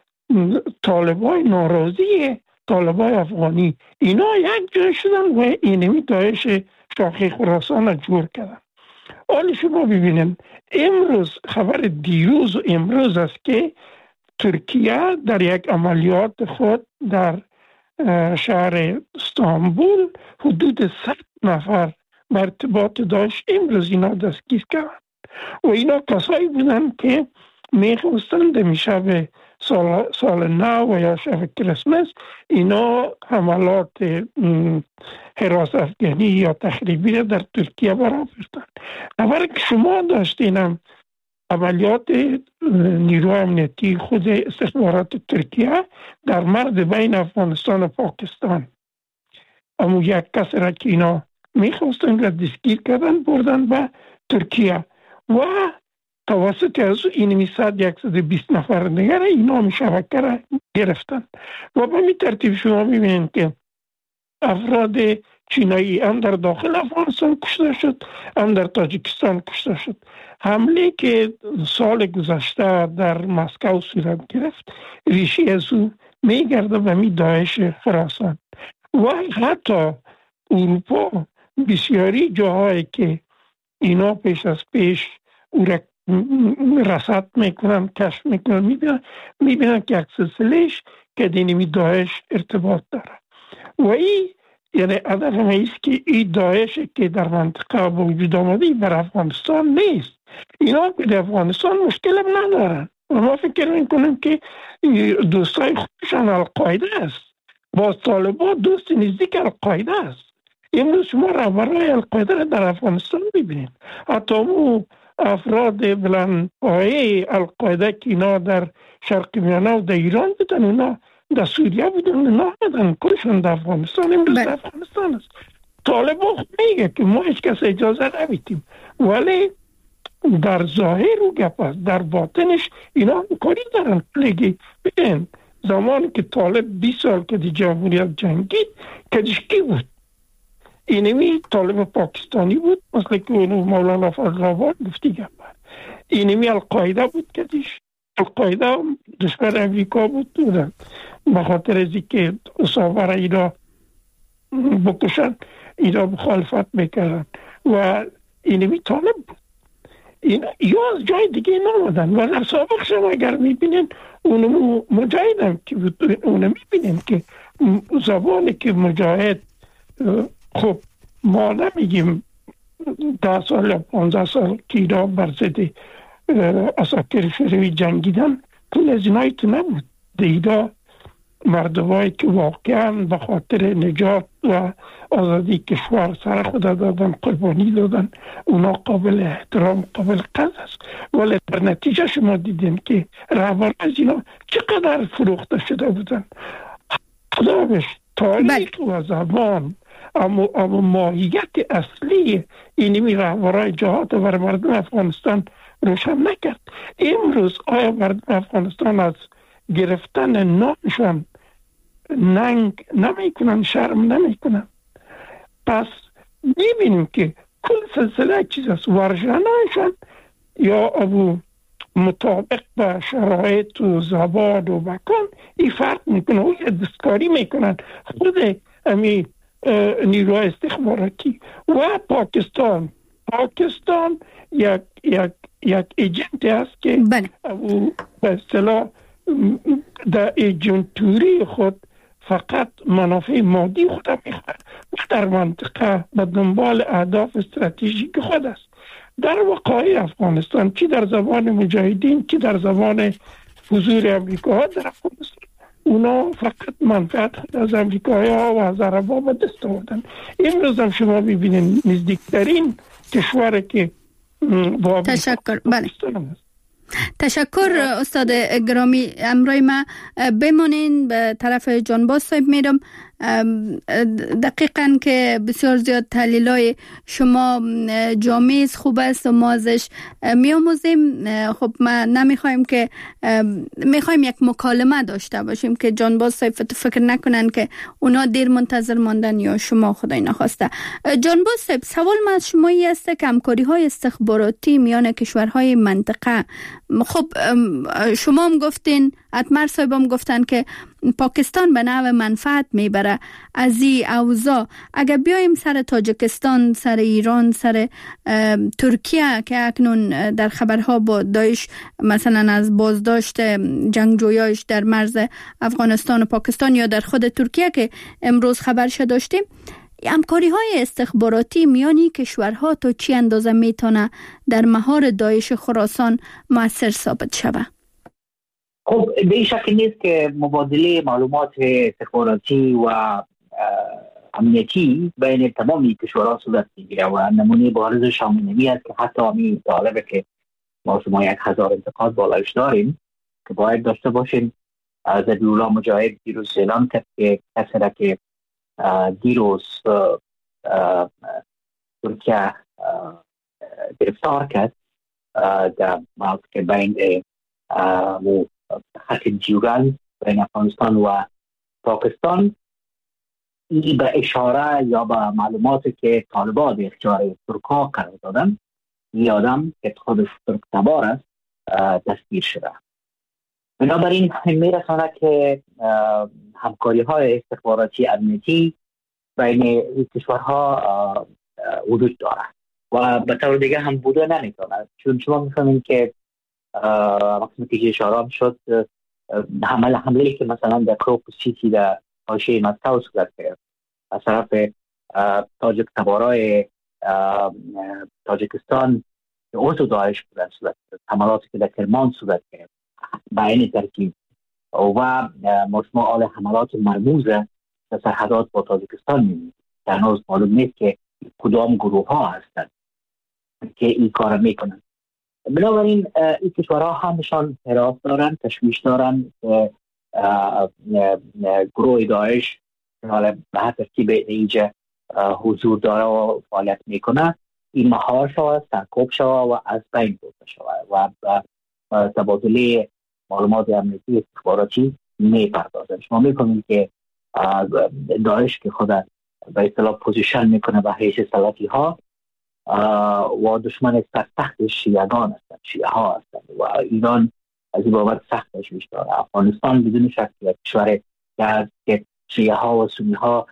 طالبای ناراضی طالبای افغانی اینا یک جای شدن و اینمی داعش شاخه خراسان را جور کردن. حالا شما ببینید امروز خبر دیروز و امروز است که ترکیه در یک عملیات خود در شهر استانبول حدود صد نفر به ارتباط داعش امروز اینا دستگیر کردند و اینا کسایی بودن که میخواستند می شب سال, سال نو و یا شب کریسمس اینا حملات حراس افغانی یا تخریبی در ترکیه برآوردند. اول که شما داشتینم عملیات نیروی امنیتی خود استخبارات ترکیه در مرز بین افغانستان و پاکستان، اما یک کس را که اینا میخواستن را دستگیر کردن بردن به ترکیه و توسط از اینمی صد یکصد و بیست نفر دیگر اینا می شبکه را گرفتن و به می ترتیب شما ببینید که افراد چینایی هم در داخل افغانستان کشته شد، هم در تاجیکستان کشته شد. حمله که سال گذشته در مسکو صورت گرفت ریشه از او می گرده به می داعش خراسان و حتی اروپا بسیاری جاهایی که اینا پیش از پیش او را رصد میکنن، کشف میکنن، میبینن میبینن که یک سلسلهش که دینمی داعش ارتباط داره و این یعنی هدف ما ایست که این داعش که در منطقه با وجود آمده بر افغانستان نیست. اینا که در افغانستان مشکل هم ندارن و ما فکر میکنیم که دوستای خودشان القاعده است، با طالبان دوست نزدیک القاعده است. امروز شما رهبرای القاعده را در افغانستان ببینید، حتی اون افراد بلند پایه القاعده که اینا در شرق میانه و در ایران بودن، اونا در سوریه بودن، اونا آمدن کلشون در افغانستان، امروز در افغانستان است. طالبان میگه که ما هیچ کس اجازه نمیدیم، ولی در ظاهر و گپ است، در باطنش اینا کاری دارن. لگی ببین زمانی که طالب بیست سال که دی جمهوریت جنگید کدیش کی بود؟ اینمی طالب پاکستانی بود، مثل که مولانا فضل آباد گفتی گپ. اینمی القاعده بود کدیش. القاعده دشمن امریکا بود بودن به خاطر از اینکه اصابه اینا بکشن، اینا مخالفت میکردن و اینمی طالب بود. این یا از جای دیگه نامدن و در سابق شما اگر میبینین اونمو مجاهد هم که بود، اونم میبینین که زبانی که مجاهد، خب ما نمیگیم ده سال یا پانزده سال که اینا برزده اساکر شوروی جنگیدن، کل از اینایی تو نبود. دیدا مردمایی که واقعا به خاطر نجات و آزادی کشور سر خود دادن، قربانی دادن، اونا قابل احترام، قابل قدر است. ولی در نتیجه شما دیدین که رهبر از اینا چقدر فروخته شده بودن. خدا بش تاریخ و زبان اما, اما ماهیت اصلی اینمی رهبرای جهاد بر مردم افغانستان روشن نکرد. امروز آیا مردم افغانستان از گرفتن نامشان ننگ نمیکنن، شرم نمیکنن؟ پس میبینیم که کل سلسله چیز است. ورژنایشان یا ابو مطابق به شرایط و زبان و مکان ای فرق میکنه و یه دستکاری میکنن. خود امی نیروهای استخباراتی و پاکستان پاکستان یک یک یک ایجنتی است که او به اصطلاح در ایجنتوری خود فقط منافع مادی خود میخواد و در منطقه به دنبال اهداف استراتژیک خود است. در وقایع افغانستان چی در زبان مجاهدین چی در زبان حضور امریکا در افغانستان، اونا فقط منفعت خود از امریکایی ها و از عرب ها به دست آوردن. امروز هم شما ببینید نزدیکترین کشور که با تشکر. بله. تشکر استاد گرامی. امروی ما بمانین به طرف جانباز صاحب میرم. دقیقاً که بسیار زیاد تحلیلای شما جامع خوب است و ما ازش میاموزیم. خب ما نمیخوایم که میخوایم یک مکالمه داشته باشیم که جانباز صاحب فکر نکنن که اونا دیر منتظر ماندن یا شما خدای نخواسته. جانباز صاحب سوال من از شما این است که همکاری های استخباراتی میان کشورهای منطقه، خب شما هم گفتین، اتمر صاحب هم گفتن که پاکستان به نوع منفعت میبره از این اوضاع. اگر بیایم سر تاجیکستان، سر ایران، سر ترکیه که اکنون در خبرها با داعش مثلا از بازداشت جنگجویاش در مرز افغانستان و پاکستان یا در خود ترکیه که امروز خبرش داشتیم، همکاری های استخباراتی میانی کشورها تا چی اندازه میتونه در مهار داعش خراسان مؤثر ثابت شود؟ خب به این شکل نیست که مبادله معلومات استخباراتی و امنیتی بین تمامی کشورها صورت میگیره و نمونه بارز شامل است که حتی همین طالبه که ما شما یک هزار انتقاد بالایش داریم که باید داشته باشیم. ذبیح‌الله مجاهد دیروز اعلام کرد که کسی را که دیروز ترکیه گرفتار کرد در مناطق بین و خط دیورند بین افغانستان و پاکستان، این به اشاره یا به معلوماتی که طالبان به اختیار ترک‌ها قرار دادن، این آدم که خودش ترک تبار است دستگیر شده. بنابراین میرسانه که همکاری های استخباراتی امنیتی بین این کشورها وجود داره و به طور دیگه هم بوده نمیتونه، چون شما میفهمین که وقتی که اشاره شد حمله حمله که مثلا در کروکوس سیتی در حاشیه مسکو صورت گرفت از طرف تاجک تبارای تاجیکستان که عضو داعش بودن، صورت حملاتی که در کرمان صورت گرفت بین ترکیب و مجموع آل حملات مرموز در سرحدات با تاجیکستان می‌بینید که هنوز معلوم نیست که کدام گروه ها هستند که این کار میکنن. بنابراین این کشورها همشان حراس دارن، تشویش دارن که گروه داعش حالا به هر ترتیب اینجا حضور داره و فعالیت میکنه، این مهار شود، سرکوب شود و از بین برده شود و تبادله معلومات امنیتی استخباراتی میپردازن. شما میکنید که داعش که خود به اصطلاح پوزیشن میکنه به حیث سلطی ها و دشمن سخت شیعگان هستند، شیعه ها هستند و ایران از این بابت سخت تشویش داره. افغانستان بدون شک یک کشور که شیعه ها و سنی ها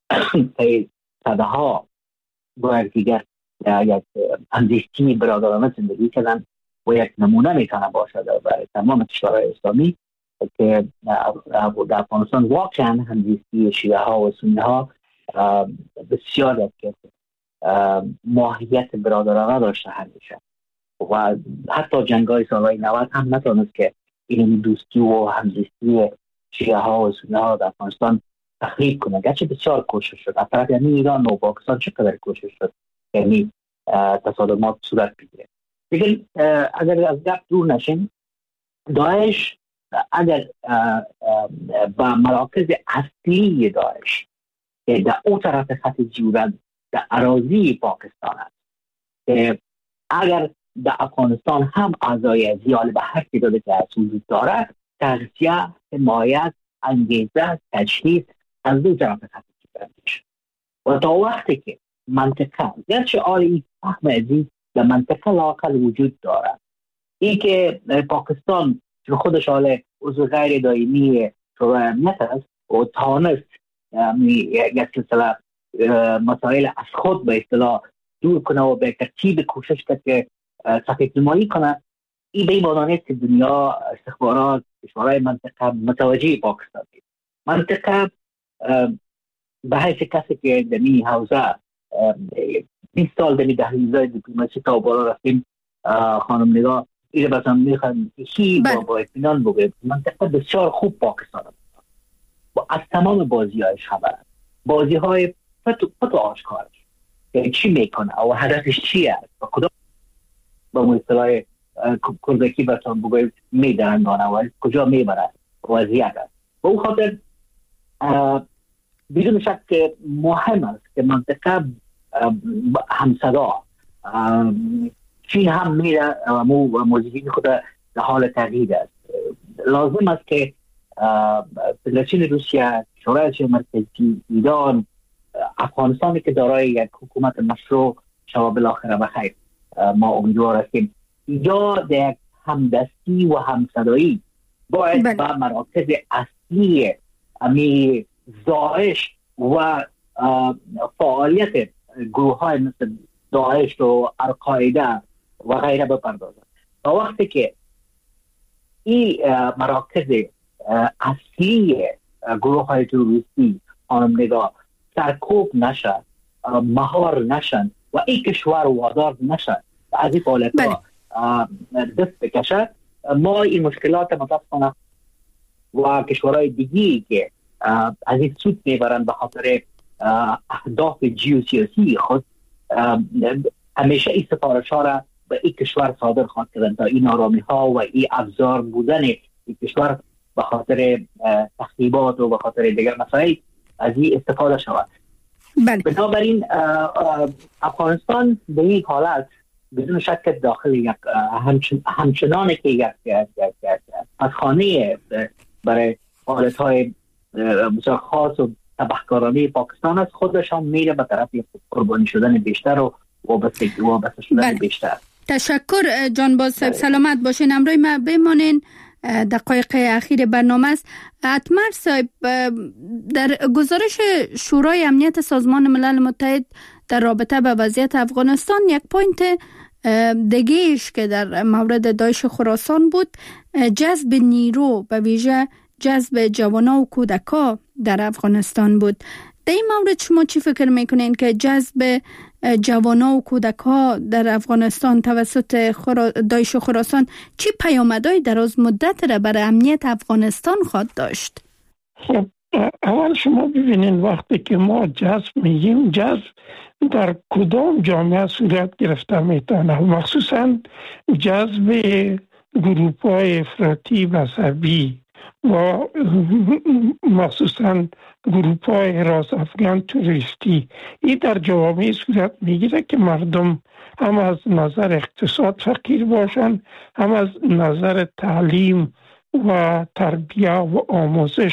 صده ها با یکدیگر یک همزیستی برادرانه زندگی کردن و یک نمونه میتونه باشد برای تمام کشورهای اسلامی که در افغانستان واقعا همزیستی شیعه ها و سنی ها بسیار یک ماهیت برادرانه داشته همیشه و حتی جنگ‌های سالهای نود هم نتونست که این دوستی و همزیستی شیعه ها و سنی ها در افغانستان تخریب کنه، گرچه بسیار کوشش شد از طرف یعنی ایران و پاکستان چقدر کوشش شد یعنی تصادمات صورت بگیره. دیگه اگر از گپ دور نشیم، داعش اگر با مراکز اصلی داعش که در اون طرف خط جیورند در اراضی پاکستان است که اگر در افغانستان هم اعضای زیال به هر تعدادی که وجود داره، تغذیه، حمایت، انگیزه، تجهیز از دو طرف خط جیورند و تا وقتی که منطقه گرچه آل این فهم عزیز در منطقه لاقل وجود داره، این که پاکستان چون خودش حال عضو غیر دائمی شورای امنیت است و تانست یک سلسله مسائل از خود به اصطلاح دور کنه و به ترتیب کوشش کرد که سفید نمایی کنه، این به این معنی نیست که دنیا استخبارات کشورهای منطقه متوجه پاکستان است. منطقه به حیث کسی که در این حوزه بیست سال در دهلیزهای دیپلماسی تا بالا رفتیم، خانم نگاه این رو بسیم میخوایم هی با با اطمینان بگویم منطقه بسیار خوب پاکستان است و از تمام بازی هایش خبر است، بازی های فتو, فتو آشکارش که چی میکنه و هدفش چی است و کدام با مصطلح کردکی برتان بگویم میدرنگانه و کجا میبره وضعیت است. و او خاطر بدون شک مهم است که منطقه همصدا چین هم میره و موضوعی خود در حال تغییر است. لازم است که فدراسیون روسیه، شورای مرکزی، ایران، افغانستانی که دارای یک حکومت مشروع شما بالاخره بخیر ما امیدوار هستیم اینجا در همدستی و همصدایی باید بله. با مراکز اصلی امی داعش و فعالیت گروه های مثل داعش و القاعده و غیره بپردازند. تا وقتی که این مراکز اصلی گروه های تروریستی خانم نگاه سرکوب نشد، مهار نشن و این کشور وادار نشد از این فعالیت دست بکشد، ما این مشکلات متاسفانه و کشورهای دیگی که از این سود میبرند به خاطر اهداف جیوسیاسی خود همیشه این سفارش ها را به این کشور صادر خواهد کردن تا این آرامی ها و این ابزار بودن این کشور به خاطر تخریبات و به خاطر دیگر مسائل از این استفاده شود. بله. بنابراین افغانستان به این حالت بدون شک داخل یک همچنان که یک پسخانه برای حالتهای بسیار خاص و تبهکارانه پاکستان است، خودش هم میره به طرف قربانی شدن بیشتر و وابسته وابسته شدن بله. بیشتر. تشکر جانباز صاحب، سلامت باشین. امروز ما بمانین، دقایق اخیر برنامه است. اتمر صاحب، در گزارش شورای امنیت سازمان ملل متحد در رابطه با وضعیت افغانستان یک پوینت دیگه‌اش که در مورد داعش خراسان بود، جذب نیرو به ویژه جذب جوانا و کودکا در افغانستان بود. در این مورد شما چی فکر میکنین که جذب جوانا و کودکا در افغانستان توسط خرا... داعش خراسان چی پیامدهای دراز مدت را برای امنیت افغانستان خواهد داشت؟ خب اول شما ببینین وقتی که ما جذب میگیم، جذب در کدام جامعه صورت گرفته میتونه، مخصوصا جذب گروه‌های افراطی مذهبی و مخصوصا گروه‌های حراس افغان توریستی. این در جوامع صورت میگیره که مردم هم از نظر اقتصاد فقیر باشن، هم از نظر تعلیم و تربیه و آموزش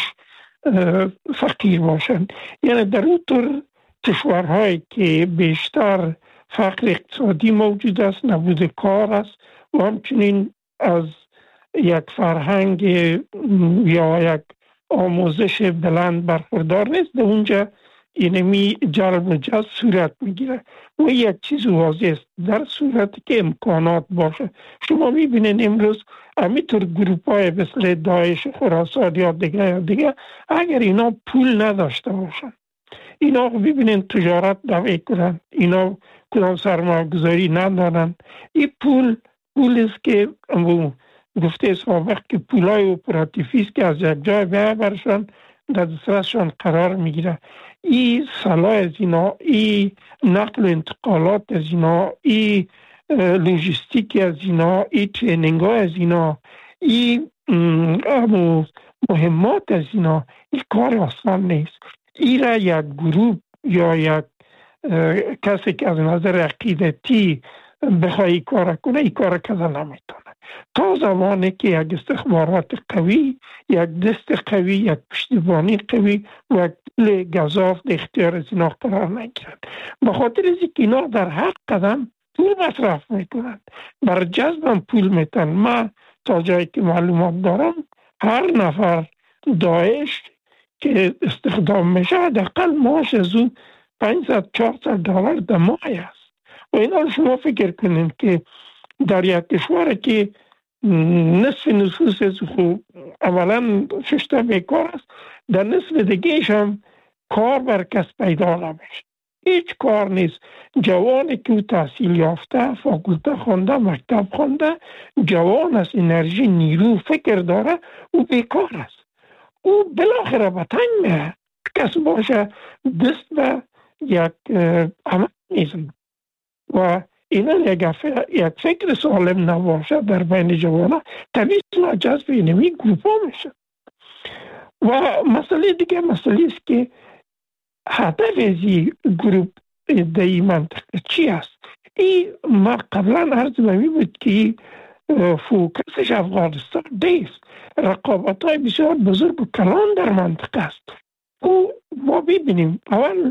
فقیر باشن. یعنی در اون طور کشورهایی که بیشتر فقر اقتصادی موجود است، نبود کار است و همچنین از یک فرهنگ یا یک آموزش بلند برخوردار نیست، در اونجا اینمی جلب و جذب صورت میگیره و یک چیز واضح است، در صورتی که امکانات باشه. شما میبینین امروز همینطور گروپ های مثل داعش خراسان یا دیگه یا دیگه اگر اینا پول نداشته باشن، اینا ببینین تجارت نمی کنن، اینا کدام سرمایه گذاری ندارن. این پول پول است که گفته سابق که پولای اپراتیفی است که از یک جای به برشان در دسترسشان قرار میگیره. این سلاح از اینا، این نقل و انتقالات از اینا، این لوجستیک از اینا، این ترینینگ ها از اینا، این مهمات از اینا، این کار آسان نیست. این را یک گروه یا یک کسی که از نظر عقیدتی بخواه کار کنه، این کار کذا نمیتونه تا زمانی که یک استخبارات قوی، یک دست قوی، یک پشتیبانی قوی و یک گزاف در اختیار از اینا قرار نگیرند. به خاطر از اینکه اینا در هر قدم پول مصرف میکنند، بر جذب پول میتن. من تا جایی که معلومات دارم هر نفر داعش که استخدام میشه حداقل معاش از اون پانصد چهارصد دلار در ماه است. و اینا شما فکر کنین که در یک کشور که نصف نفوس از خود اولا ششته بیکار است، در نصف دیگهش هم کار بر کس پیدا نمیشه، هیچ کار نیست. جوانی که تحصیل یافته، فاکولته خونده، مکتب خونده، جوان است، انرژی، نیرو، فکر داره، او بیکار است. او بالاخره به تنگ میره. کس باشه دست به یک عمل نیست و اینا یک فکر سالم نباشه در بین جوانا، طبیعی جذب اینمی گروپ ها میشه. و مسئله دیگه مسئله است که هدف از این گروپ در این منطقه چی است؟ این ما قبلا عرض بمی بود که فوکسش افغانستان دیست، رقابت های بسیار بزرگ و کلان در منطقه است. او ما ببینیم اول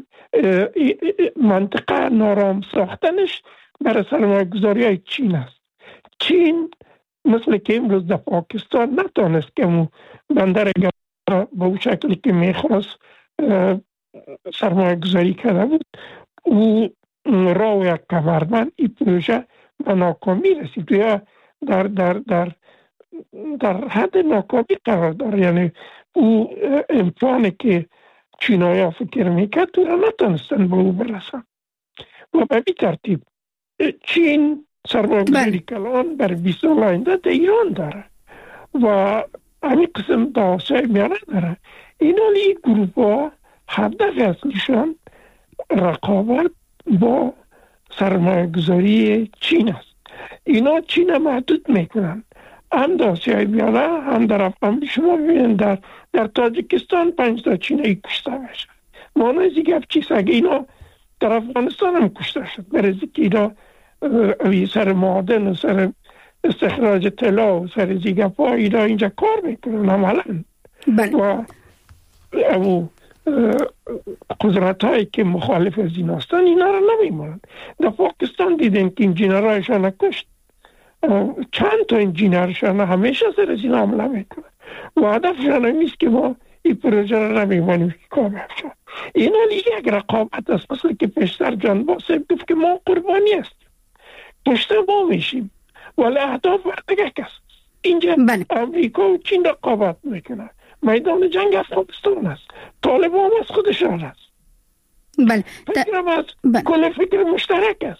منطقه نارام ساختنش برای سرمایه گذاری های چین است. چین مثل که امروز در پاکستان نتانست که مو بندر گوهر به اون شکلی که میخواست سرمایه گذاری کرده بود، او را و یک کمربند این پروژه به ناکامی رسید یا در, در, در, در حد ناکامی قرار داره. یعنی او امکانی که چینایی ها فکر میکرد تو را نتانستن به او برسن و به بی ترتیب چین سرمایه گذاری کلان بر بیست سال آینده در ایران داره و همین قسم در آسیای میانه داره. اینا این گروپ ها هدف اصلیشان رقابت با سرمایه گذاری چین است. اینا چین محدود میکنن، هم در آسیای میانه هم در افغانستان. شما ببینید در در تاجیکستان پنج تا چینایی کشته میشه. مانای گپ چیست؟ اگه اینا در افغانستان هم کشته شد، برای اینکه اینا اوی سر معادن و سر استخراج طلا و سر زیگپا اینا اینجا کار میکنن عملا. بله. و او قدرت هایی که مخالف از این هستن اینا را نمیمونن. در پاکستان دیدیم که انجینرهایشان کشت، چند تا انجینرشان همیشه سر از این حمله میکنن و هدفشان همیست که ما این پروژه را نمیمونیم که کامیاب شد. اینا یک رقابت است، مثل که پیشتر جان باسم گفت که ما قربانی هستیم، پشت ما میشیم ولی اهداف دیگه کس. اینجا امریکا و چین رقابت میکنن، میدان جنگ افغانستان است، طالبان از خودشان است. بله. فکرم از کل فکر مشترک است.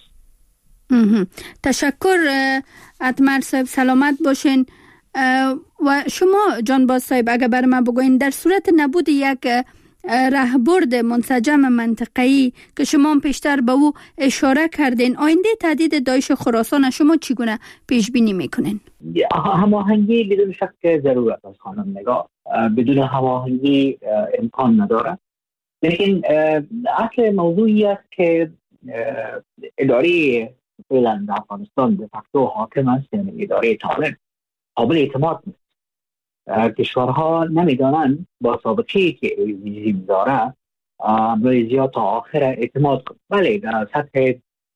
تشکر اتمر صاحب، سلامت باشین. و شما جانباز صاحب اگر بر من بگوین در صورت نبود یک رهبرد منسجم منطقه‌ای که شما پیشتر به او اشاره کردین، آینده تهدید داعش خراسان شما چگونه پیش بینی میکنین؟ هماهنگی بدون شک ضرورت است خانم نگاه، بدون هماهنگی امکان نداره. لیکن اصل موضوعی است که اداره فعلا در افغانستان به فکتو حاکم است، یعنی اداره طالب قابل اعتماد نیست. کشورها نمیدانند با سابقه‌ای که رژیم داره برای زیاد تا آخر اعتماد کنند. بله در سطح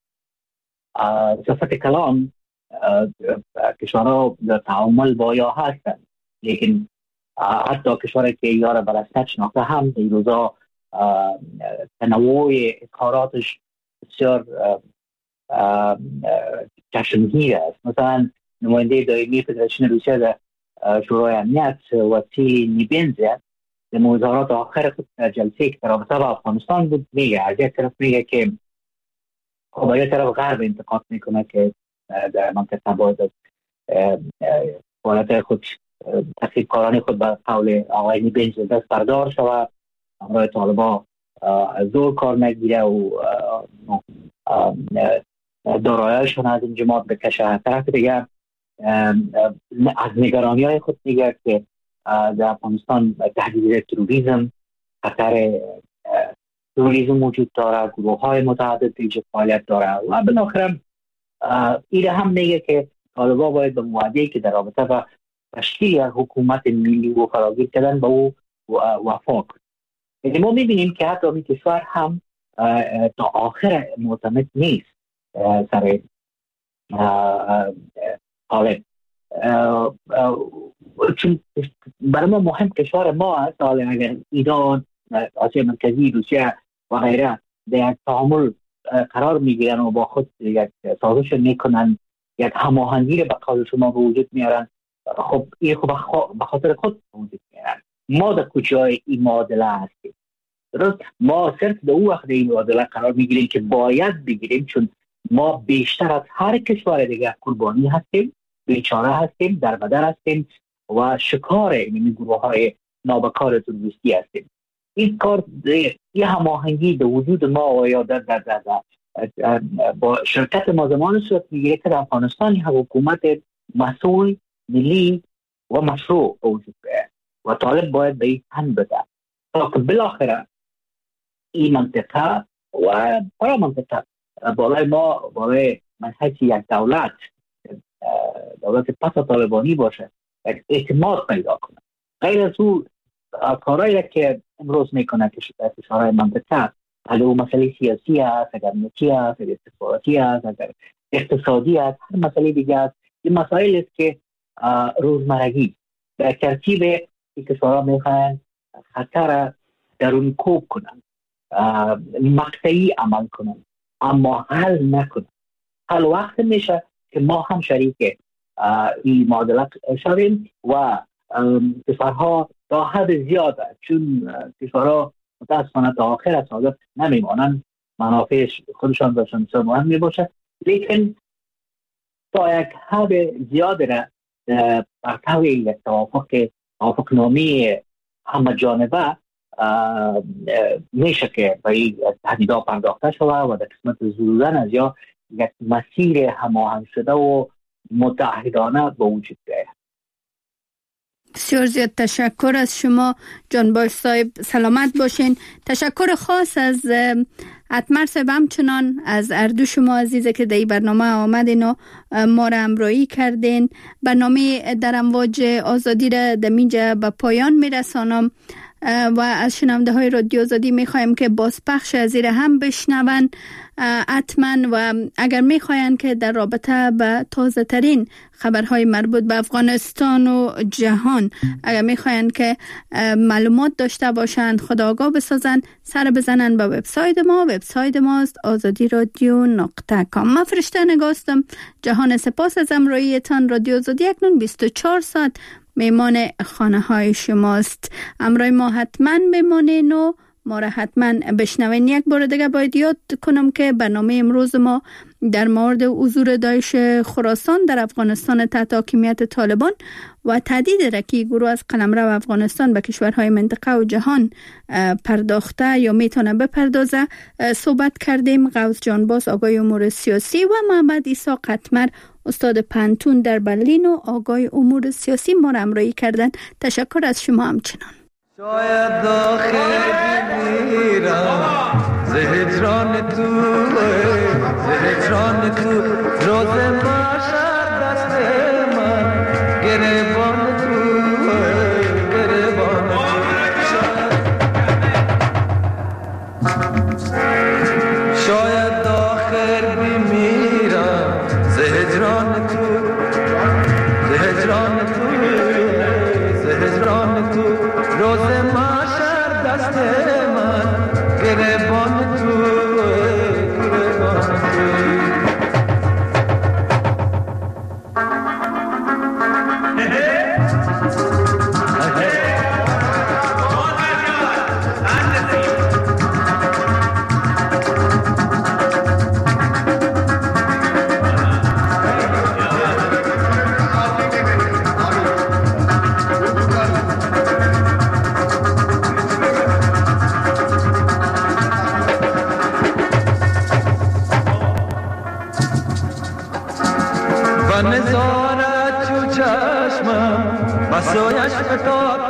سطح کلام کشورها در تعامل با یا هستند، لیکن حتی کشوری که یار برسنت شناخته هم در روزا تنوع اظهاراتش بسیار چشمگیر است. مثلا نماینده دائمی فدراسیون روسیه در شورای امنیت وسیلی نیبنزه در مظاهرات آخر خود در جلسه که رابطه با افغانستان بود میگه، از یک طرف میگه که خب یک طرف غرب انتقاد میکنه که در منطقه باید از حالت خود تخریب کاران خود به قول آقای نیبنزه دست بردار شود، همراه طالبا زور کار نگیره و دارایشون از این جماعت بکشه. طرف دیگه از نگرانی های خود میگه که در افغانستان تهدید تروریسم، خطر تروریسم موجود داره، گروه های متعدد اینجا فعالیت داره و بالاخره ایره هم میگه که طالبان باید به موعده‌ای که در رابطه با تشکیل حکومت ملی و فراگیر کردن با او وفا کنه. یعنی ما میبینیم که حتی این کشور هم تا آخر معتمد نیست سر طالب، چون برای ما مهم کشور ما است. اگر ایران، آسیا مرکزی، روسیه و غیره در یک تعامل قرار میگیرن و با خود یک سازش میکنن، یک هماهنگی به قول شما به وجود میارن، خب این خب به خاطر خود به وجود میارن. ما در کجای این معادله هستیم؟ درست ما صرف در اون وقت این معادله قرار میگیریم که باید بگیریم، چون ما بیشتر از هر کشور دیگه قربانی هستیم، بیچاره هستیم، در بدر هستیم و شکار این گروه های نابکار تروریستی هستیم. این کار یه هماهنگی در وجود ما و یا در در در با شرکت ما زمان صورت میگیره که در افغانستان حکومت مسئول، ملی و مشروع وجود بیاید و طالب باید به این تن بده تا که بالاخره این منطقه و برای منطقه بالای ما بالای منحص یک دولت دولت پس طالبانی باشه، یک اعتماد پیدا کنه. غیر از او کارهایی که امروز میکنه که کشورهای منطقه، حالا او مسئله سیاسی است، اگر امنیتی است، اگر استخباراتی است، اگر اقتصادی است، هر مسئله دیگه است. این مسائل است که روزمرگی در ترتیب این کشورها میخواهند خطر درون کوب کنن، مقطعی عمل کنن اما حل نکنن. حال وقت میشه که ما هم شریک این معادله شویم و کشورها تا حد زیاده، چون کشورها متاسفانه تا آخر از حالت نمیمانند، منافع خودشان داشتن بسیار مهم میباشه، لیکن تا یک حد زیاده را برطوی یک توافق توافق نامی همه جانبه میشه که به این تهدیدها پرداخته شده و در قسمت زدودن از یا یک مسیر هماهنگ شده و متحدانه به وجود بیاید. بسیار زیاد تشکر از شما جانباش صاحب، سلامت باشین. تشکر خاص از اتمر صاحب همچنان از اردو شما عزیزه که در این برنامه آمدین و ما را همراهی کردین. برنامه در امواج آزادی را در اینجا به پایان میرسانم و از شنونده های رادیو آزادی میخوایم که بازپخش از این هم بشنون حتما، و اگر میخواین که در رابطه به تازه ترین خبرهای مربوط به افغانستان و جهان اگر میخواین که معلومات داشته باشند، خودآگاه بسازن، سر بزنن به وبسایت ما. وبسایت ماست آزادی رادیو نقطه کام. من فرشته نگاستم. جهان سپاس از امرویتان. رادیو آزادی اکنون بیست و چهار ساعت میمان خانه های شماست. امروی ما حتما بمانین و ما را حتما بشنوین. یک بار دیگه باید یاد کنم که برنامه امروز ما در مورد حضور داعش خراسان در افغانستان تحت حاکمیت طالبان و تهدید رکی گروه از قلمرو افغانستان به کشورهای منطقه و جهان پرداخته یا میتونه بپردازه صحبت کردیم. غوث جانباز آگاه امور سیاسی و محمد عیسی قطمر استاد پنتون در برلین و آگاه امور سیاسی ما را همراهی کردن. تشکر از شما همچنان. شاید داخل بمیرم ز هجران تو، ز هجران تو روز باشد دست من گریبان تو، گریبان تو. شاید داخل بمیرم ز هجران تو، ز هجران تو، ز هجران تو روز محشر دست من گریبان تو، گریبان تو. نزارت چو چشمم بسایش فتاد،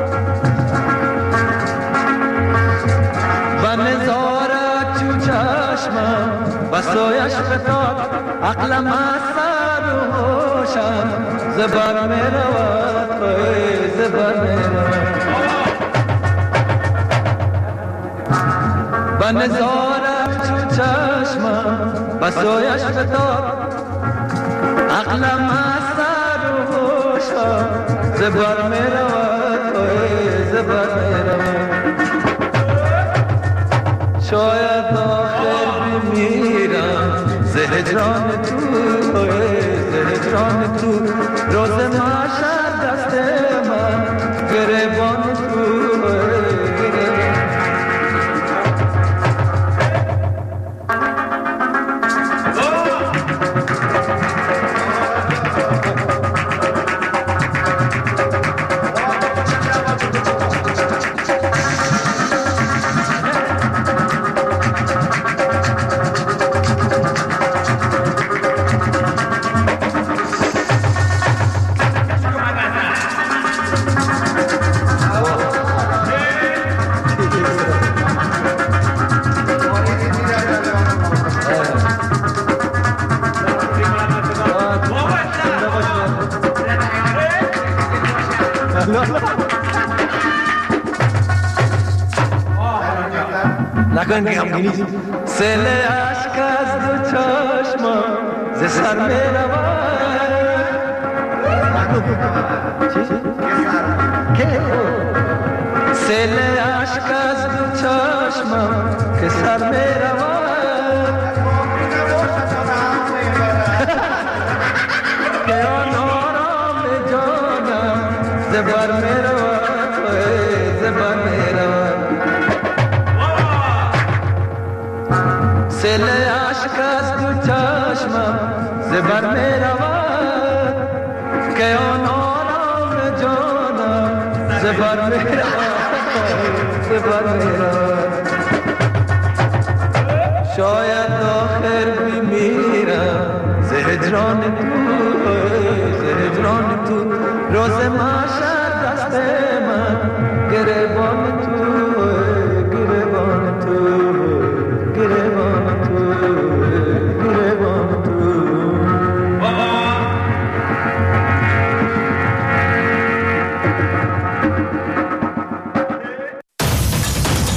و نزارت چو چشمم بسایش فتاد، عقلم از سر و هوشم زبر می رود، زبر می رود. و نزارت چو چشمم بسایش فتاد، عقلم از سر و هوشم زبر می رود، زبر می رود. شاید آخر بمیرم ز هجران تو، ز هجران تو روز محشر دست من گریبان تو، گریبان. نکن که هم گینید سل عشق از دو چشمم ز سر می رود. سل عشق از دو چشمم که سر می رود، که آن آرام جانم زبر می رود، زبر می رود. سل عشق از دو چشمم زبر می رود، که آن آرام جانم زبر می رود، زبر می رود. شاید آخر بمیرم ز هجران تو، ز هجران تو روز من